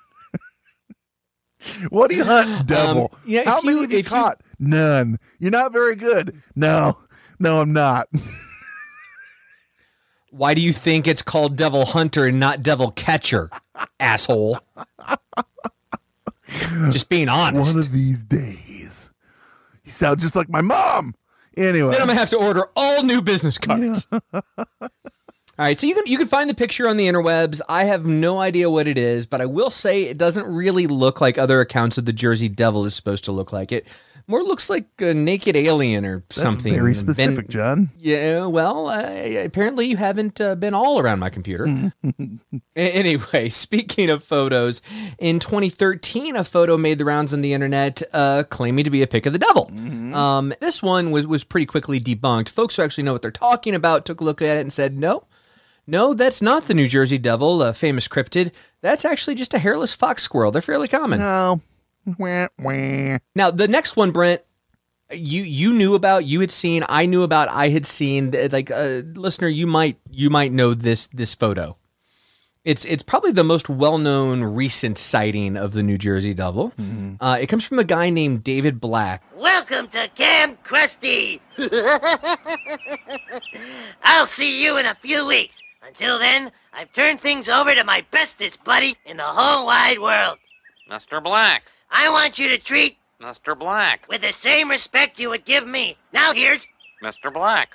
What do you hunt, devil? Um, yeah, How if many you- have you if you- caught? None. You're not very good. No, no, I'm not. Why do you think it's called Devil Hunter and not Devil Catcher, asshole? Just being honest. One of these days. You sound just like my mom. Anyway. Then I'm gonna have to order all new business cards. Yeah. All right, so you can you can find the picture on the interwebs. I have no idea what it is, but I will say it doesn't really look like other accounts of the Jersey Devil is supposed to look like. It more looks like a naked alien or That's something. very specific, Ben- John. Yeah, well, uh, apparently you haven't uh, been all around my computer. A- anyway, speaking of photos, in twenty thirteen, a photo made the rounds on the internet uh, claiming to be a pic of the devil. Mm-hmm. Um, this one was, was pretty quickly debunked. Folks who actually know what they're talking about took a look at it and said, no, no, that's not the New Jersey Devil, a famous cryptid. That's actually just a hairless fox squirrel. They're fairly common. No. Wah, wah. Now, the next one, Brent, you you knew about, you had seen, I knew about, I had seen. Like, uh, listener, you might you might know this this photo. It's it's probably the most well-known recent sighting of the New Jersey Devil. Mm-hmm. Uh, it comes from a guy named David Black. Welcome to Camp Krusty. I'll see you in a few weeks. Until then, I've turned things over to my bestest buddy in the whole wide world. Mister Black. I want you to treat Mister Black. with the same respect you would give me. Now here's Mister Black.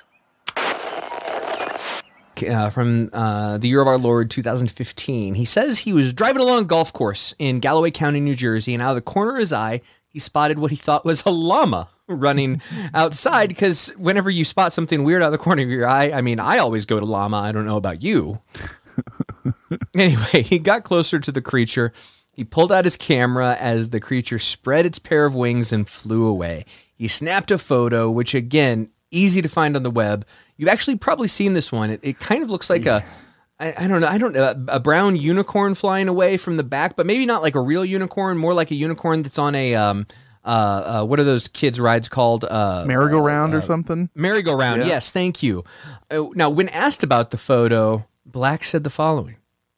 Uh, from uh, the year of our Lord, two thousand fifteen. He says he was driving along a golf course in Galloway County, New Jersey, and out of the corner of his eye, he spotted what he thought was a llama running outside, because whenever you spot something weird out of the corner of your eye, I mean, I always go to llama. I don't know about you. Anyway, he got closer to the creature. He pulled out his camera as the creature spread its pair of wings and flew away. He snapped a photo, which, again, easy to find on the web. You've actually probably seen this one. It, it kind of looks like yeah. a, I, I don't know, I don't know, a, a brown unicorn flying away from the back, but maybe not like a real unicorn, more like a unicorn that's on a, um, uh, uh what are those kids' rides called? Uh, Merry-go-round uh, or something? Merry-go-round, yeah. yes, thank you. Uh, now, when asked about the photo, Black said the following.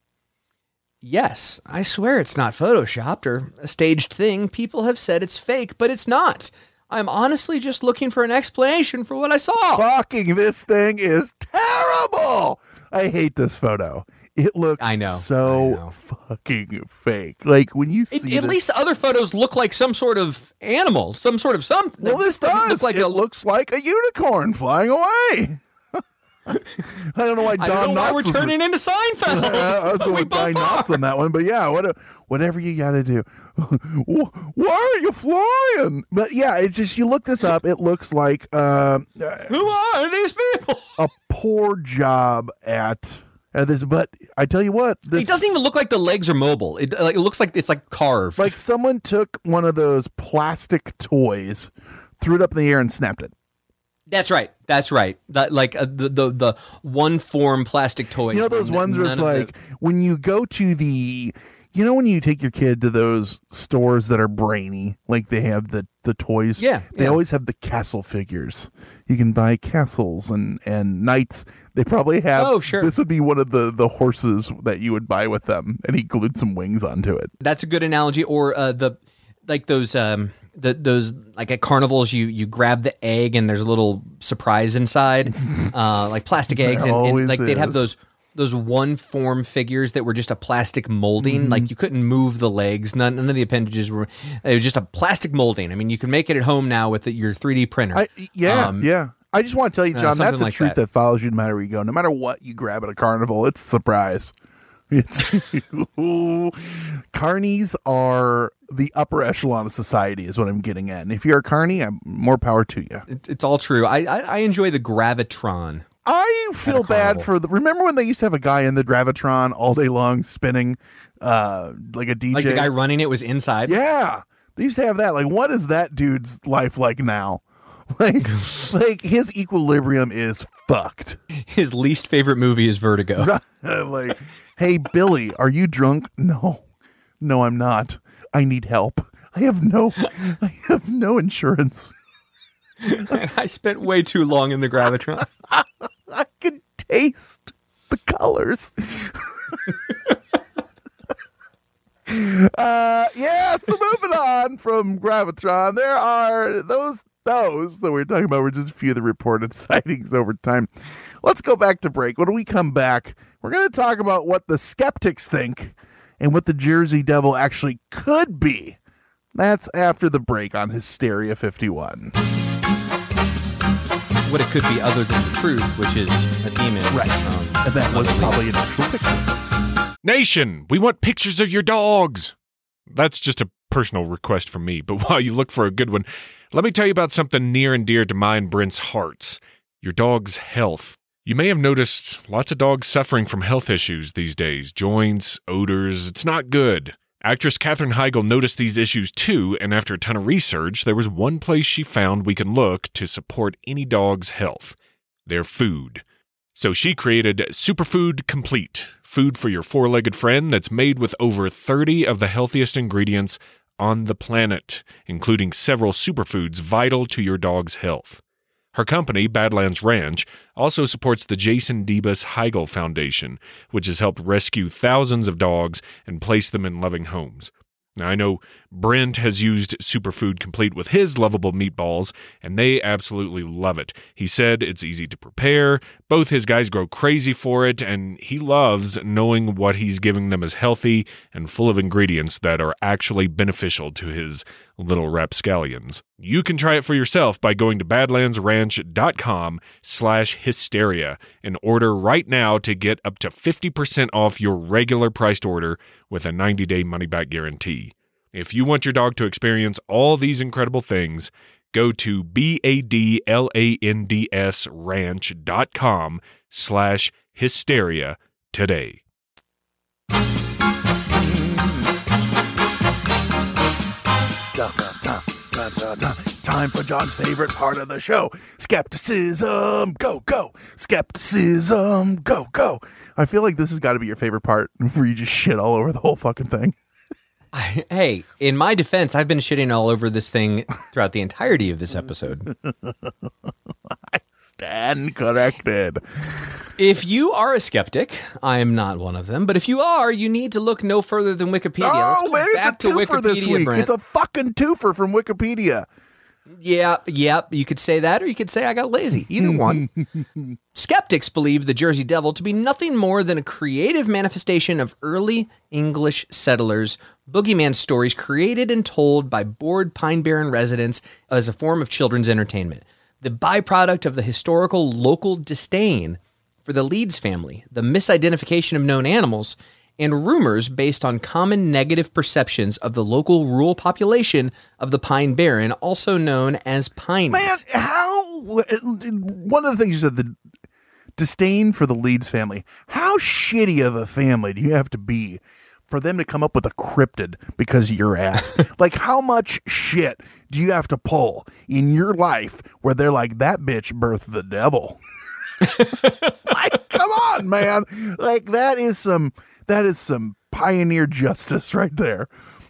Yes, I swear it's not photoshopped or a staged thing. People have said it's fake, but it's not. I'm honestly just looking for an explanation for what I saw. Fucking this thing is terrible. I hate this photo. It looks I know, so I know. fucking fake. Like when you see It, this, at least other photos look like some sort of animal, some sort of something. well, this doesn't does. look like it a, looks like a unicorn flying away. I don't know why Don I don't know why Knotts we're was- turning into Seinfeld. I was but going we with Don both Knotts are. on that one, but yeah, what whatever you got to do. Why are you flying? But yeah, it just you look this up. It looks like uh, Who are these people? a poor job at at this. But I tell you what, this, It doesn't even look like the legs are mobile. It, like, it looks like it's like carved. like someone took one of those plastic toys, threw it up in the air, and snapped it. That's right. That's right. That like uh, the, the the one form plastic toys. You know those where ones where it's none of like when you go to the, you know when you take your kid to those stores that are brainy, like they have the, the toys. Yeah, They yeah. always have the castle figures. You can buy castles and, and knights. They probably have. Oh, sure. This would be one of the, the horses that you would buy with them, and he glued some wings onto it. That's a good analogy. Or uh, the like those um the, those like at carnivals, you you grab the egg and there's a little surprise inside, uh, like plastic eggs, and, and like they'd have those those one form figures that were just a plastic molding. Mm-hmm. Like you couldn't move the legs, none none of the appendages were. It was just a plastic molding. I mean, you can make it at home now with the, your three D printer. I, yeah, Um, yeah. I just want to tell you, uh, John, something that's the like truth that. that. follows you no matter where you go. No matter what you grab at a carnival, it's a surprise. It's carnies are the upper echelon of society, is what I'm getting at. And if you're a carny, I'm more power to you. It, it's all true. I, I I enjoy the Gravitron. I feel bad for the. Remember when they used to have a guy in the Gravitron all day long spinning, uh, like a D J? Like the guy running it was inside. Yeah, they used to have that. Like, what is that dude's life like now? Like, like his equilibrium is fucked. His least favorite movie is Vertigo. Like, hey Billy, are you drunk? No, no, I'm not. I need help. I have no, I have no insurance. And I spent way too long in the Gravitron. I could taste the colors. uh, yeah, so moving on from Gravitron, there are those those that we're talking about were just a few of the reported sightings over time. Let's go back to break. When we come back, we're going to talk about what the skeptics think and what the Jersey Devil actually could be. That's after the break on Hysteria fifty-one. What it could be other than the truth, which is a demon. Right. Um, and that was probably an actual picture. Nation, we want pictures of your dogs. That's just a personal request from me, but while you look for a good one, let me tell you about something near and dear to mine and Brent's hearts, your dog's health. You may have noticed lots of dogs suffering from health issues these days, joints, odors. It's not good. Actress Katherine Heigl noticed these issues too, and after a ton of research, there was one place she found we can look to support any dog's health: their food. So she created Superfood Complete, food for your four-legged friend that's made with over thirty of the healthiest ingredients on the planet, including several superfoods vital to your dog's health. Her company, Badlands Ranch, also supports the Jason Debus Heigl Foundation, which has helped rescue thousands of dogs and place them in loving homes. Now, I know Brent has used Superfood Complete with his lovable meatballs, and they absolutely love it. He said it's easy to prepare, both his guys grow crazy for it, and he loves knowing what he's giving them is healthy and full of ingredients that are actually beneficial to his little rapscallions. You can try it for yourself by going to badlandsranch.com slash hysteria and order right now to get up to fifty percent off your regular priced order with a ninety-day money-back guarantee. If you want your dog to experience all these incredible things, go to B-A-D-L-A-N-D-S ranch.com slash hysteria today. Time for John's favorite part of the show. Skepticism, go, go. Skepticism, go, go. I feel like this has got to be your favorite part where you just shit all over the whole fucking thing. I, hey, in my defense, I've been shitting all over this thing throughout the entirety of this episode. I stand corrected. If you are a skeptic, I am not one of them, but if you are, you need to look no further than Wikipedia. Oh, Let's go man, back it's a to twofer Wikipedia, this week. Brent. It's a fucking twofer from Wikipedia. Yeah, yep. You could say that, or you could say I got lazy. Either one. Skeptics believe the Jersey Devil to be nothing more than a creative manifestation of early English settlers' boogeyman stories created and told by bored Pine Barren residents as a form of children's entertainment. The byproduct of the historical local disdain for the Leeds family, the misidentification of known animals, and rumors based on common negative perceptions of the local rural population of the Pine Barren, also known as Pines. Man, how... One of the things you said, the disdain for the Leeds family. How shitty of a family do you have to be for them to come up with a cryptid because of your ass? Like, how much shit do you have to pull in your life where they're like, that bitch birthed the devil? Like, come on, man. Like, that is some... That is some pioneer justice right there.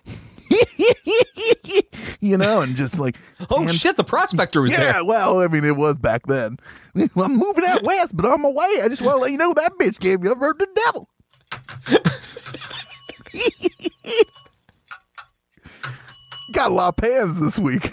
You know, and just like... Oh, man, shit, the prospector was yeah, there. Yeah, well, I mean, it was back then. I'm moving out west, but on my way, I just want to let you know that bitch gave you a birth to the devil. got a lot of pans this week.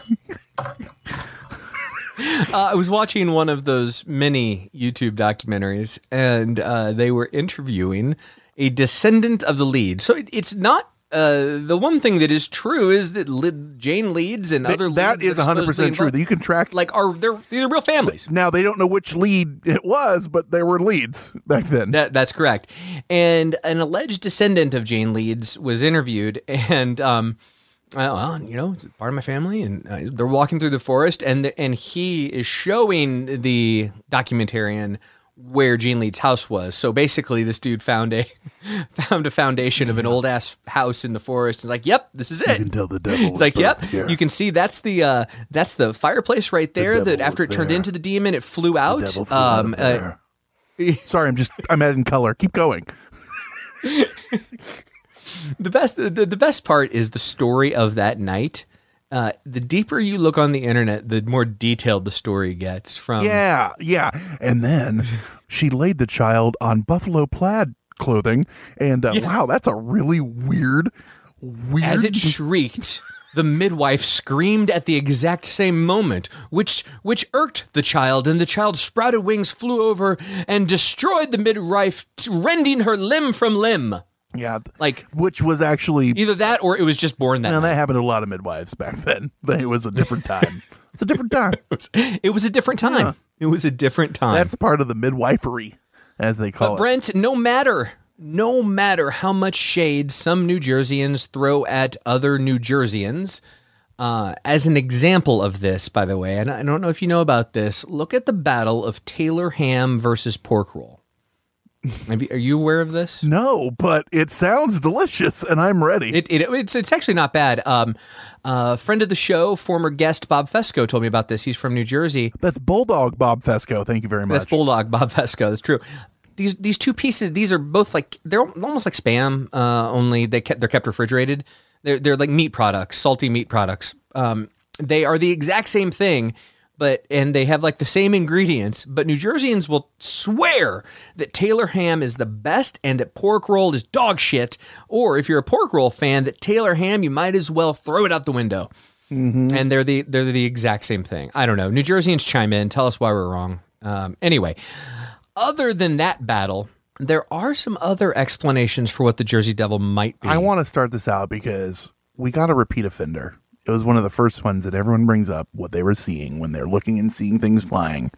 Uh, I was watching one of those mini YouTube documentaries, and uh, they were interviewing a descendant of the Leeds. So it, it's not uh, the one thing that is true is that Le- Jane Leeds and Th- other that Leeds is one hundred percent true. That you can track, like, are they're these are real families. Now they don't know which lead it was, but there were Leeds back then. That that's correct. And an alleged descendant of Jane Leeds was interviewed, and um. Well, you know, it's part of my family, and uh, they're walking through the forest, and the, and he is showing the documentarian where Gene Leeds' house was. So basically, this dude found a found a foundation of an old ass house in the forest. He's like, "Yep, this is it." You can tell the devil. He's like, "Yep, here. you can see that's the uh, that's the fireplace right there. The that after it turned there. into the demon, it flew out." The devil flew um, out of there. Uh, Sorry, I'm just I'm adding color. Keep going. The best, the, the best part is the story of that night. Uh, the deeper you look on the internet, the more detailed the story gets. From yeah, yeah, and then she laid the child on buffalo plaid clothing, and uh, Yeah. wow, that's a really weird, weird. As it shrieked, the midwife screamed at the exact same moment, which which irked the child, and the child's sprouted wings flew over and destroyed the midwife, rending her limb from limb. Yeah, like which was actually either that or it was just born that. You know, night. that happened to a lot of midwives back then. But it was a different time. It's a different time. it, was, it was a different time. Yeah. It was a different time. That's part of the midwifery, as they call but it. Brent, no matter, no matter how much shade some New Jerseyans throw at other New Jerseyans, uh, as an example of this, by the way, and I don't know if you know about this, look at the battle of Taylor ham versus pork roll. Have you, are you aware of this? No, but it sounds delicious, and I'm ready. It, it it's it's actually not bad. Um, uh, friend of the show, former guest Bob Fesco told me about this. He's from New Jersey. That's Bulldog Bob Fesco. Thank you very much. That's Bulldog Bob Fesco. That's true. These these two pieces, these are both like they're almost like Spam. Uh, only they kept they're kept refrigerated. They're they're like meat products, salty meat products. Um, they are the exact same thing. But and they have like the same ingredients, but New Jerseyans will swear that Taylor ham is the best and that pork roll is dog shit. Or if you're a pork roll fan, that Taylor ham, you might as well throw it out the window. Mm-hmm. And they're the they're the exact same thing. I don't know. New Jerseyans chime in, tell us why we're wrong. Um, anyway, other than that battle, there are some other explanations for what the Jersey Devil might be. I want to start this out because we got a repeat offender. It was one of the first ones that everyone brings up, what they were seeing when they're looking and seeing things flying.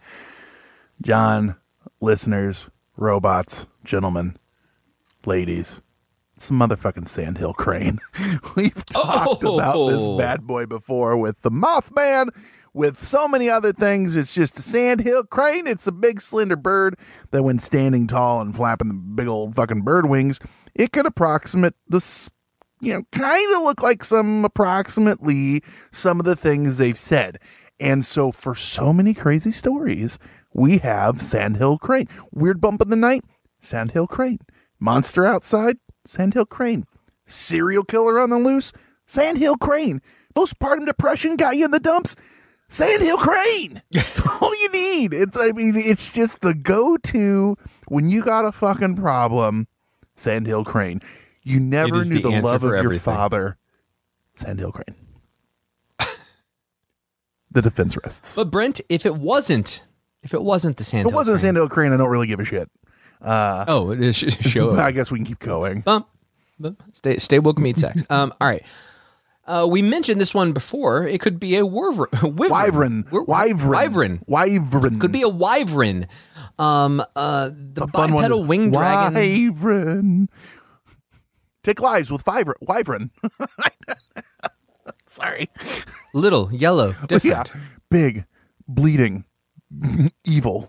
John, listeners, robots, gentlemen, ladies, it's a motherfucking sandhill crane. We've talked Oh. about this bad boy before with the Mothman, with so many other things. It's just a sandhill crane. It's a big slender bird that when standing tall and flapping the big old fucking bird wings, it can approximate the speed. You know, kind of look like some approximately some of the things they've said. And so for so many crazy stories, we have Sandhill Crane. Weird bump in the night, Sandhill Crane. Monster outside, Sandhill Crane. Serial killer on the loose, Sandhill Crane. Postpartum depression got you in the dumps, Sandhill Crane. That's all you need. It's, I mean, it's just the go-to when you got a fucking problem, Sandhill Crane. You never knew the the, love of your everything. father, Sandhill Crane. The defense rests. But Brent, if it wasn't, if it wasn't the If Sandhill it wasn't Crane- Sandhill Crane, I don't really give a shit. Uh, oh, it is show. but I guess we can keep going. Bump, bump. Stay, stay woke, meat sex. Um, all right. Uh, we mentioned this one before. It could be a wyvern. Wyvern. Wyvern. Wyvern. Wyvern. Could be a wyvern. Um, uh, the The fun one bipedal is winged dragon. Wyvern. Take lives with Wyvern. Wyvern. Sorry. Little, yellow, different. Yeah. Big, bleeding, evil.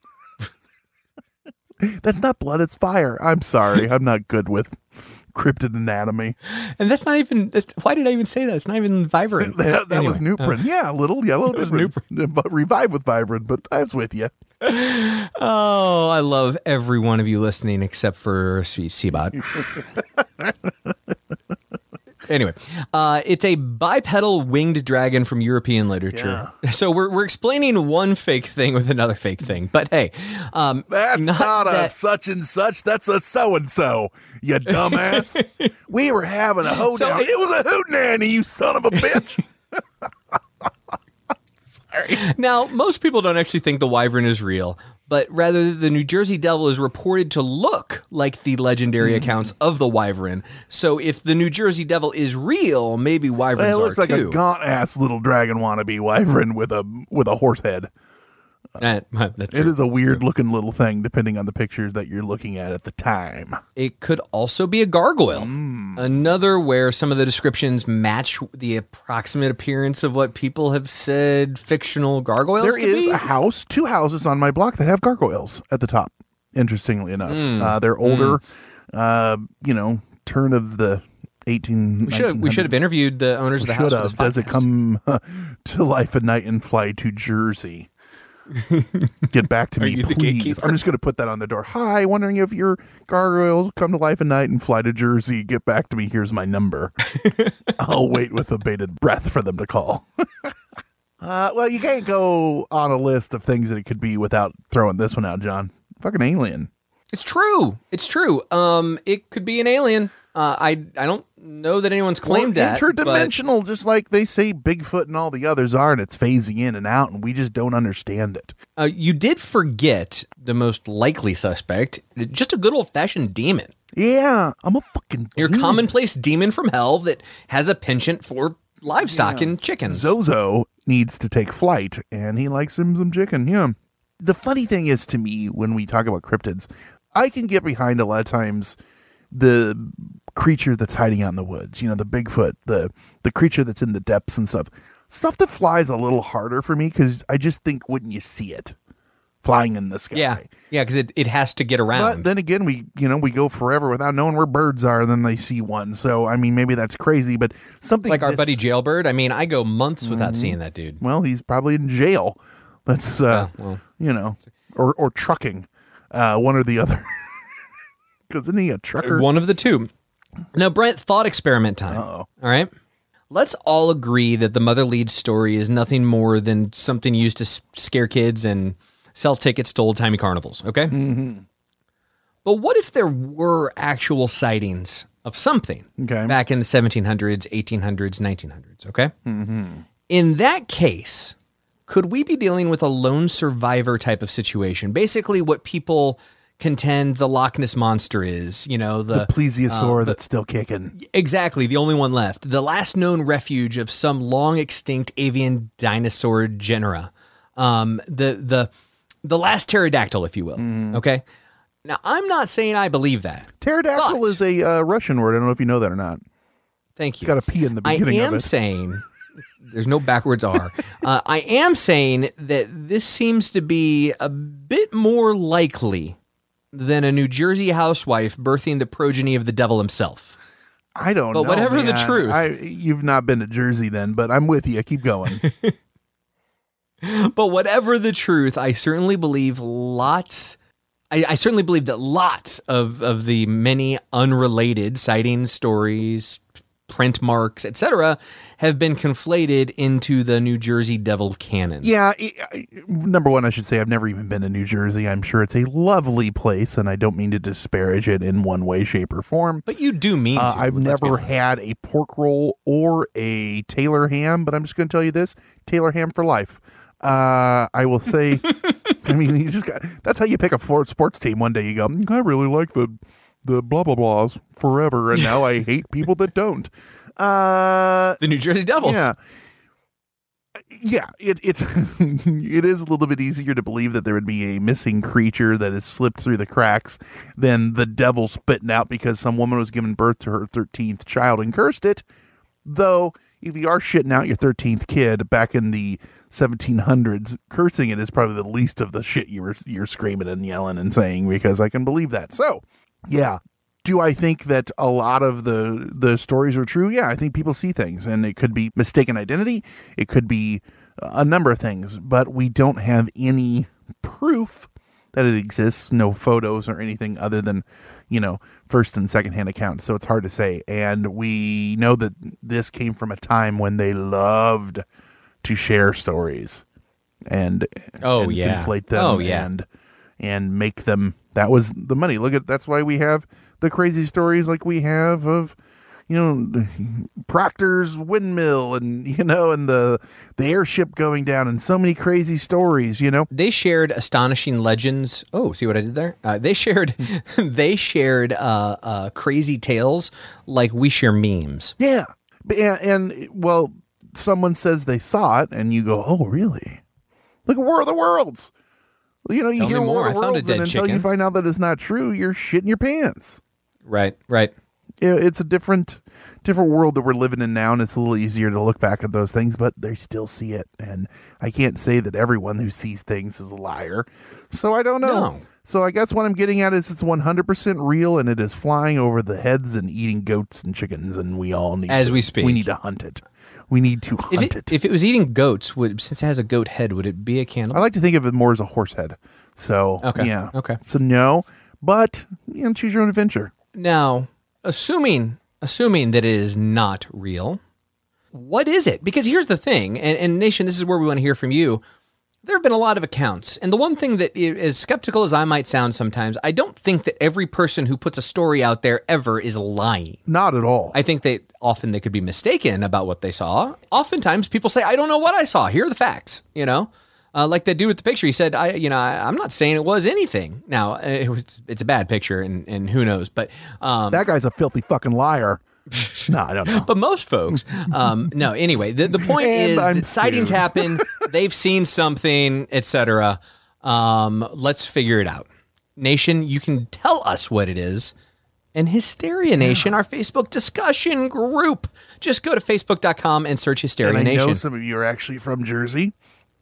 That's not blood, it's fire. I'm sorry. I'm not good with cryptid anatomy. And that's not even, that's, why did I even say that? It's not even vibrant. that that Anyway, was Nuprin. uh, yeah, little yellow it was Nuprin. But revive with Vibrant, but I was with you. Oh, I love every one of you listening except for Sweet Seabot. Anyway, uh, it's a bipedal winged dragon from European literature. Yeah. So we're we're explaining one fake thing with another fake thing. But hey, um, that's not, not that, a such and such. That's a so and so. You dumbass. We were having a hoedown. So it, it was a hootenanny, you son of a bitch. Sorry. Now, most people don't actually think the wyvern is real, but rather the New Jersey Devil is reported to look like the legendary mm. accounts of the wyvern. So if the New Jersey Devil is real, maybe wyverns well, it looks are like too. a gaunt ass little dragon wannabe wyvern with a with a horse head. Uh, that's it is a weird looking little thing depending on the pictures that you're looking at at the time. It could also be a gargoyle. Mm. Another where some of the descriptions match the approximate appearance of what people have said fictional gargoyles There to is be. a house, two houses on my block that have gargoyles at the top, interestingly enough. Mm. Uh, they're older, mm. uh, you know, turn of the eighteen. We should we should have interviewed the owners we of the house. For this Does it come uh, to life at night and fly to Jersey? Get back to me, please. I'm just going to put that on the door. Hi, wondering if your gargoyles come to life at night and fly to Jersey. Get back to me. Here's my number. I'll wait with a bated breath for them to call. uh, well, you can't go on a list of things that it could be without throwing this one out, John. Fucking alien. It's true. It's true. Um, it could be an alien. Uh, I I don't know that anyone's claimed well, that. Interdimensional, but, just like they say Bigfoot and all the others are, and it's phasing in and out, and we just don't understand it. Uh, you did forget the most likely suspect, just a good old-fashioned demon. Yeah, I'm a fucking Your demon. commonplace demon from hell that has a penchant for livestock yeah. and chickens. Zozo needs to take flight, and he likes him some chicken, yeah. The funny thing is, to me, when we talk about cryptids, I can get behind a lot of times the creature that's hiding out in the woods, you know, the Bigfoot, the the creature that's in the depths and stuff. Stuff that flies a little harder for me because I just think, wouldn't you see it flying in the sky? Yeah, yeah, because it, it has to get around. But then again, we you know we go forever without knowing where birds are, and then they see one. So I mean, maybe that's crazy, but something like this, our buddy Jailbird. I mean, I go months without mm-hmm. seeing that dude. Well, he's probably in jail. That's uh, yeah, well, you know, or or trucking, uh, one or the other. Because isn't he a trucker? One of the two. Now, Brent, thought experiment time. Uh-oh. All right. Let's all agree that the Mother Leeds story is nothing more than something used to s- scare kids and sell tickets to old-timey carnivals, okay? Mm-hmm. But what if there were actual sightings of something okay. back in the seventeen hundreds, eighteen hundreds, nineteen hundreds, okay? Mm-hmm. In that case, could we be dealing with a lone survivor type of situation? Basically what people contend the Loch Ness Monster is, you know, the, the plesiosaur uh, the, that's still kicking. Exactly, the only one left. The last known refuge of some long extinct avian dinosaur genera. Um, the the the last pterodactyl, if you will. Mm. Okay. Now, I'm not saying I believe that. Pterodactyl but, is a uh, Russian word. I don't know if you know that or not. Thank you. It's got a P in the beginning I am of it. saying there's no backwards R. uh, I am saying that this seems to be a bit more likely than a New Jersey housewife birthing the progeny of the devil himself. I don't but know. But whatever man. the truth. I, you've not been to Jersey then, but I'm with you. Keep going. But whatever the truth, I certainly believe lots... I, I certainly believe that lots of, of the many unrelated sightings, stories, print marks, et cetera, have been conflated into the New Jersey Devil canon. Yeah, it, number one, I should say I've never even been to New Jersey. I'm sure it's a lovely place, and I don't mean to disparage it in one way, shape, or form. But you do mean uh, to. I've never had a pork roll or a Taylor ham, but I'm just going to tell you this, Taylor ham for life. Uh, I will say, I mean, you just got, that's how you pick a sports team. One day you go, I really like the, the blah, blah, blahs forever. And now I hate people that don't. Uh, the New Jersey Devils. Yeah. Yeah. It, it's, it is a little bit easier to believe that there would be a missing creature that has slipped through the cracks than the devil spitting out because some woman was giving birth to her thirteenth child and cursed it. Though, if you are shitting out your thirteenth kid back in the seventeen hundreds, cursing it is probably the least of the shit you were, you're screaming and yelling and saying, because I can believe that. So, yeah. Do I think that a lot of the, the stories are true? Yeah, I think people see things, and it could be mistaken identity. It could be a number of things, but we don't have any proof that it exists, no photos or anything other than, you know, first and second hand accounts. So it's hard to say. And we know that this came from a time when they loved to share stories and, oh, and yeah. inflate them oh, yeah. and, and make them, that was the money. Look at, that's why we have the crazy stories like we have of, you know, Proctor's windmill and, you know, and the the airship going down and so many crazy stories, you know. They shared astonishing legends. Oh, see what I did there? Uh, they shared they shared uh, uh, crazy tales like we share memes. Yeah. And, and, well, someone says they saw it and you go, oh, really? Look at War of the Worlds. You know, you Tell hear me more. War of the I found a Worlds dead and until chicken. you find out that it's not true, you're shitting your pants. Right, right. It's a different different world that we're living in now, and it's a little easier to look back at those things, but they still see it. And I can't say that everyone who sees things is a liar. So I don't know. No. So I guess what I'm getting at is it's one hundred percent real, and it is flying over the heads and eating goats and chickens, and we all need As to, we speak. We need to hunt it. We need to If hunt it, it. if it was eating goats, would since it has a goat head, would it be a cannibal? I like to think of it more as a horse head. So, Okay, yeah. okay. So no, but, you know, choose your own adventure. Now, assuming assuming that it is not real, what is it? Because here's the thing, and, and Nation, this is where we want to hear from you. There have been a lot of accounts, and the one thing that, as skeptical as I might sound sometimes, I don't think that every person who puts a story out there ever is lying. Not at all. I think they often they could be mistaken about what they saw. Oftentimes, people say, "I don't know what I saw. Here are the facts." You know, uh, like that dude with the picture. He said, "I, you know, I, I'm not saying it was anything." Now, it was it's a bad picture, and and who knows? But um, That guy's a filthy fucking liar. No, I don't know. But most folks, um, no. Anyway, the, the point And is I'm that sightings sued. happen. They've seen something, et cetera. Um, let's figure it out. Nation, you can tell us what it is. And Hysteria Nation, our Facebook discussion group. Just go to facebook dot com and search Hysteria and I Nation. know some of you are actually from Jersey,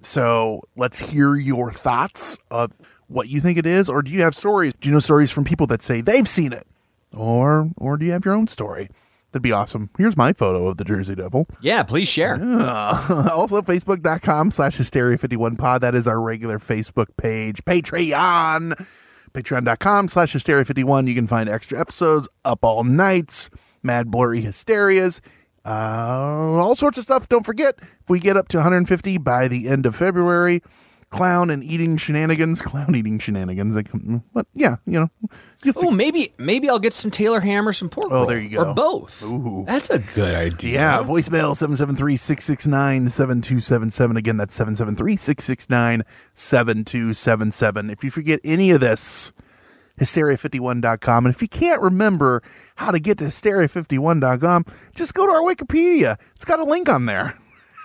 so let's hear your thoughts of what you think it is. Or do you have stories? Do you know stories from people that say they've seen it? Or or do you have your own story? That'd be awesome. Here's my photo of the Jersey Devil. Yeah, please share. Uh, also, facebook dot com slash hysteria fifty-one pod. That is our regular Facebook page. Patreon. Patreon dot com slash hysteria fifty-one. You can find extra episodes, up all nights, mad blurry hysterias, uh, all sorts of stuff. Don't forget, if we get up to one hundred fifty by the end of February, clown and eating shenanigans, clown eating shenanigans. Like, what? Yeah, you know. You Oh, maybe maybe I'll get some Taylor ham or some pork Oh, roll, there you go. or both. Ooh. That's a good idea. Yeah, voicemail seven seven three, six six nine, seven two seven seven. Again, that's seven seven three, six six nine, seven two seven seven. If you forget any of this, hysteria fifty-one dot com. And if you can't remember how to get to hysteria fifty-one dot com, just go to our Wikipedia. It's got a link on there.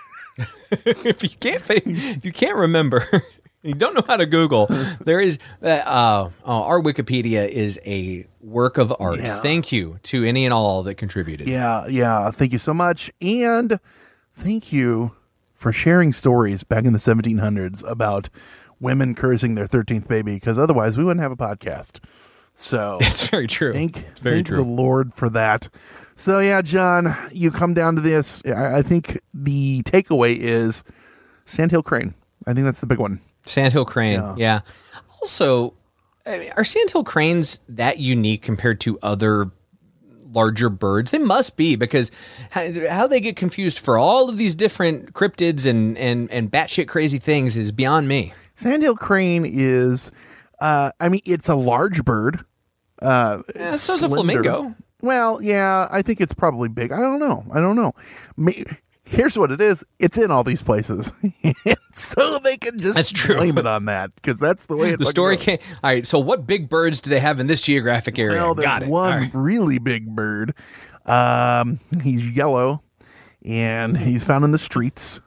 if you can't if you can't remember, you don't know how to Google, there is uh, uh, our Wikipedia is a work of art. Yeah. Thank you to any and all that contributed. Yeah, yeah. Thank you so much. And thank you for sharing stories back in the seventeen hundreds about women cursing their thirteenth baby, because otherwise we wouldn't have a podcast. So it's very true. Thank, it's very thank true. the Lord for that. So yeah, John, you come down to this. I, I think the takeaway is Sandhill Crane. I think that's the big one. Sandhill Crane. Yeah. Yeah. Also, I mean, are Sandhill Cranes that unique compared to other larger birds? They must be, because how, how they get confused for all of these different cryptids and and and batshit crazy things is beyond me. Sandhill Crane is, uh, I mean, it's a large bird. Uh, Yeah, it's so's a slender. flamingo. Well, yeah, I think it's probably big. I don't know. I don't know. May- Here's what it is. It's in all these places. So they can just That's true. blame it on that, because that's the way it The fucking story goes. came. All right. So, what big birds do they have in this geographic area? Well, there's Got it. one All right. really big bird. Um, he's yellow, and he's found in the streets,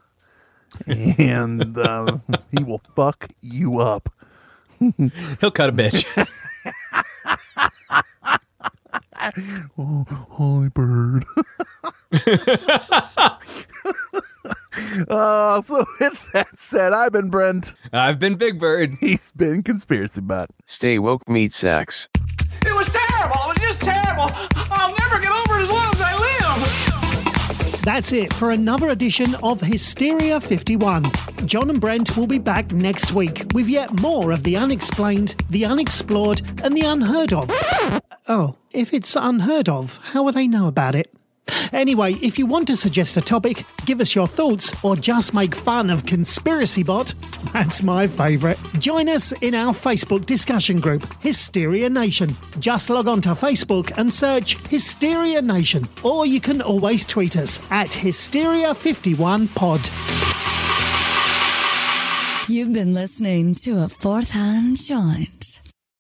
and uh, he will fuck you up. He'll cut a bitch. Oh, holy bird. uh, so with that said, I've been Brent. I've been Big Bird. He's been Conspiracy Butt. Stay woke, meat sacks. It was terrible. It was just terrible. I'll never get over it as long as I live. That's it for another edition of Hysteria fifty-one. John and Brent will be back next week with yet more of the unexplained, the unexplored, and the unheard of. Oh, if it's unheard of, how will they know about it? Anyway, if you want to suggest a topic, give us your thoughts, or just make fun of Conspiracy Bot, that's my favourite. Join us in our Facebook discussion group, Hysteria Nation. Just log on to Facebook and search Hysteria Nation, or you can always tweet us at Hysteria fifty-one pod. You've been listening to a Fourth Hand Joint.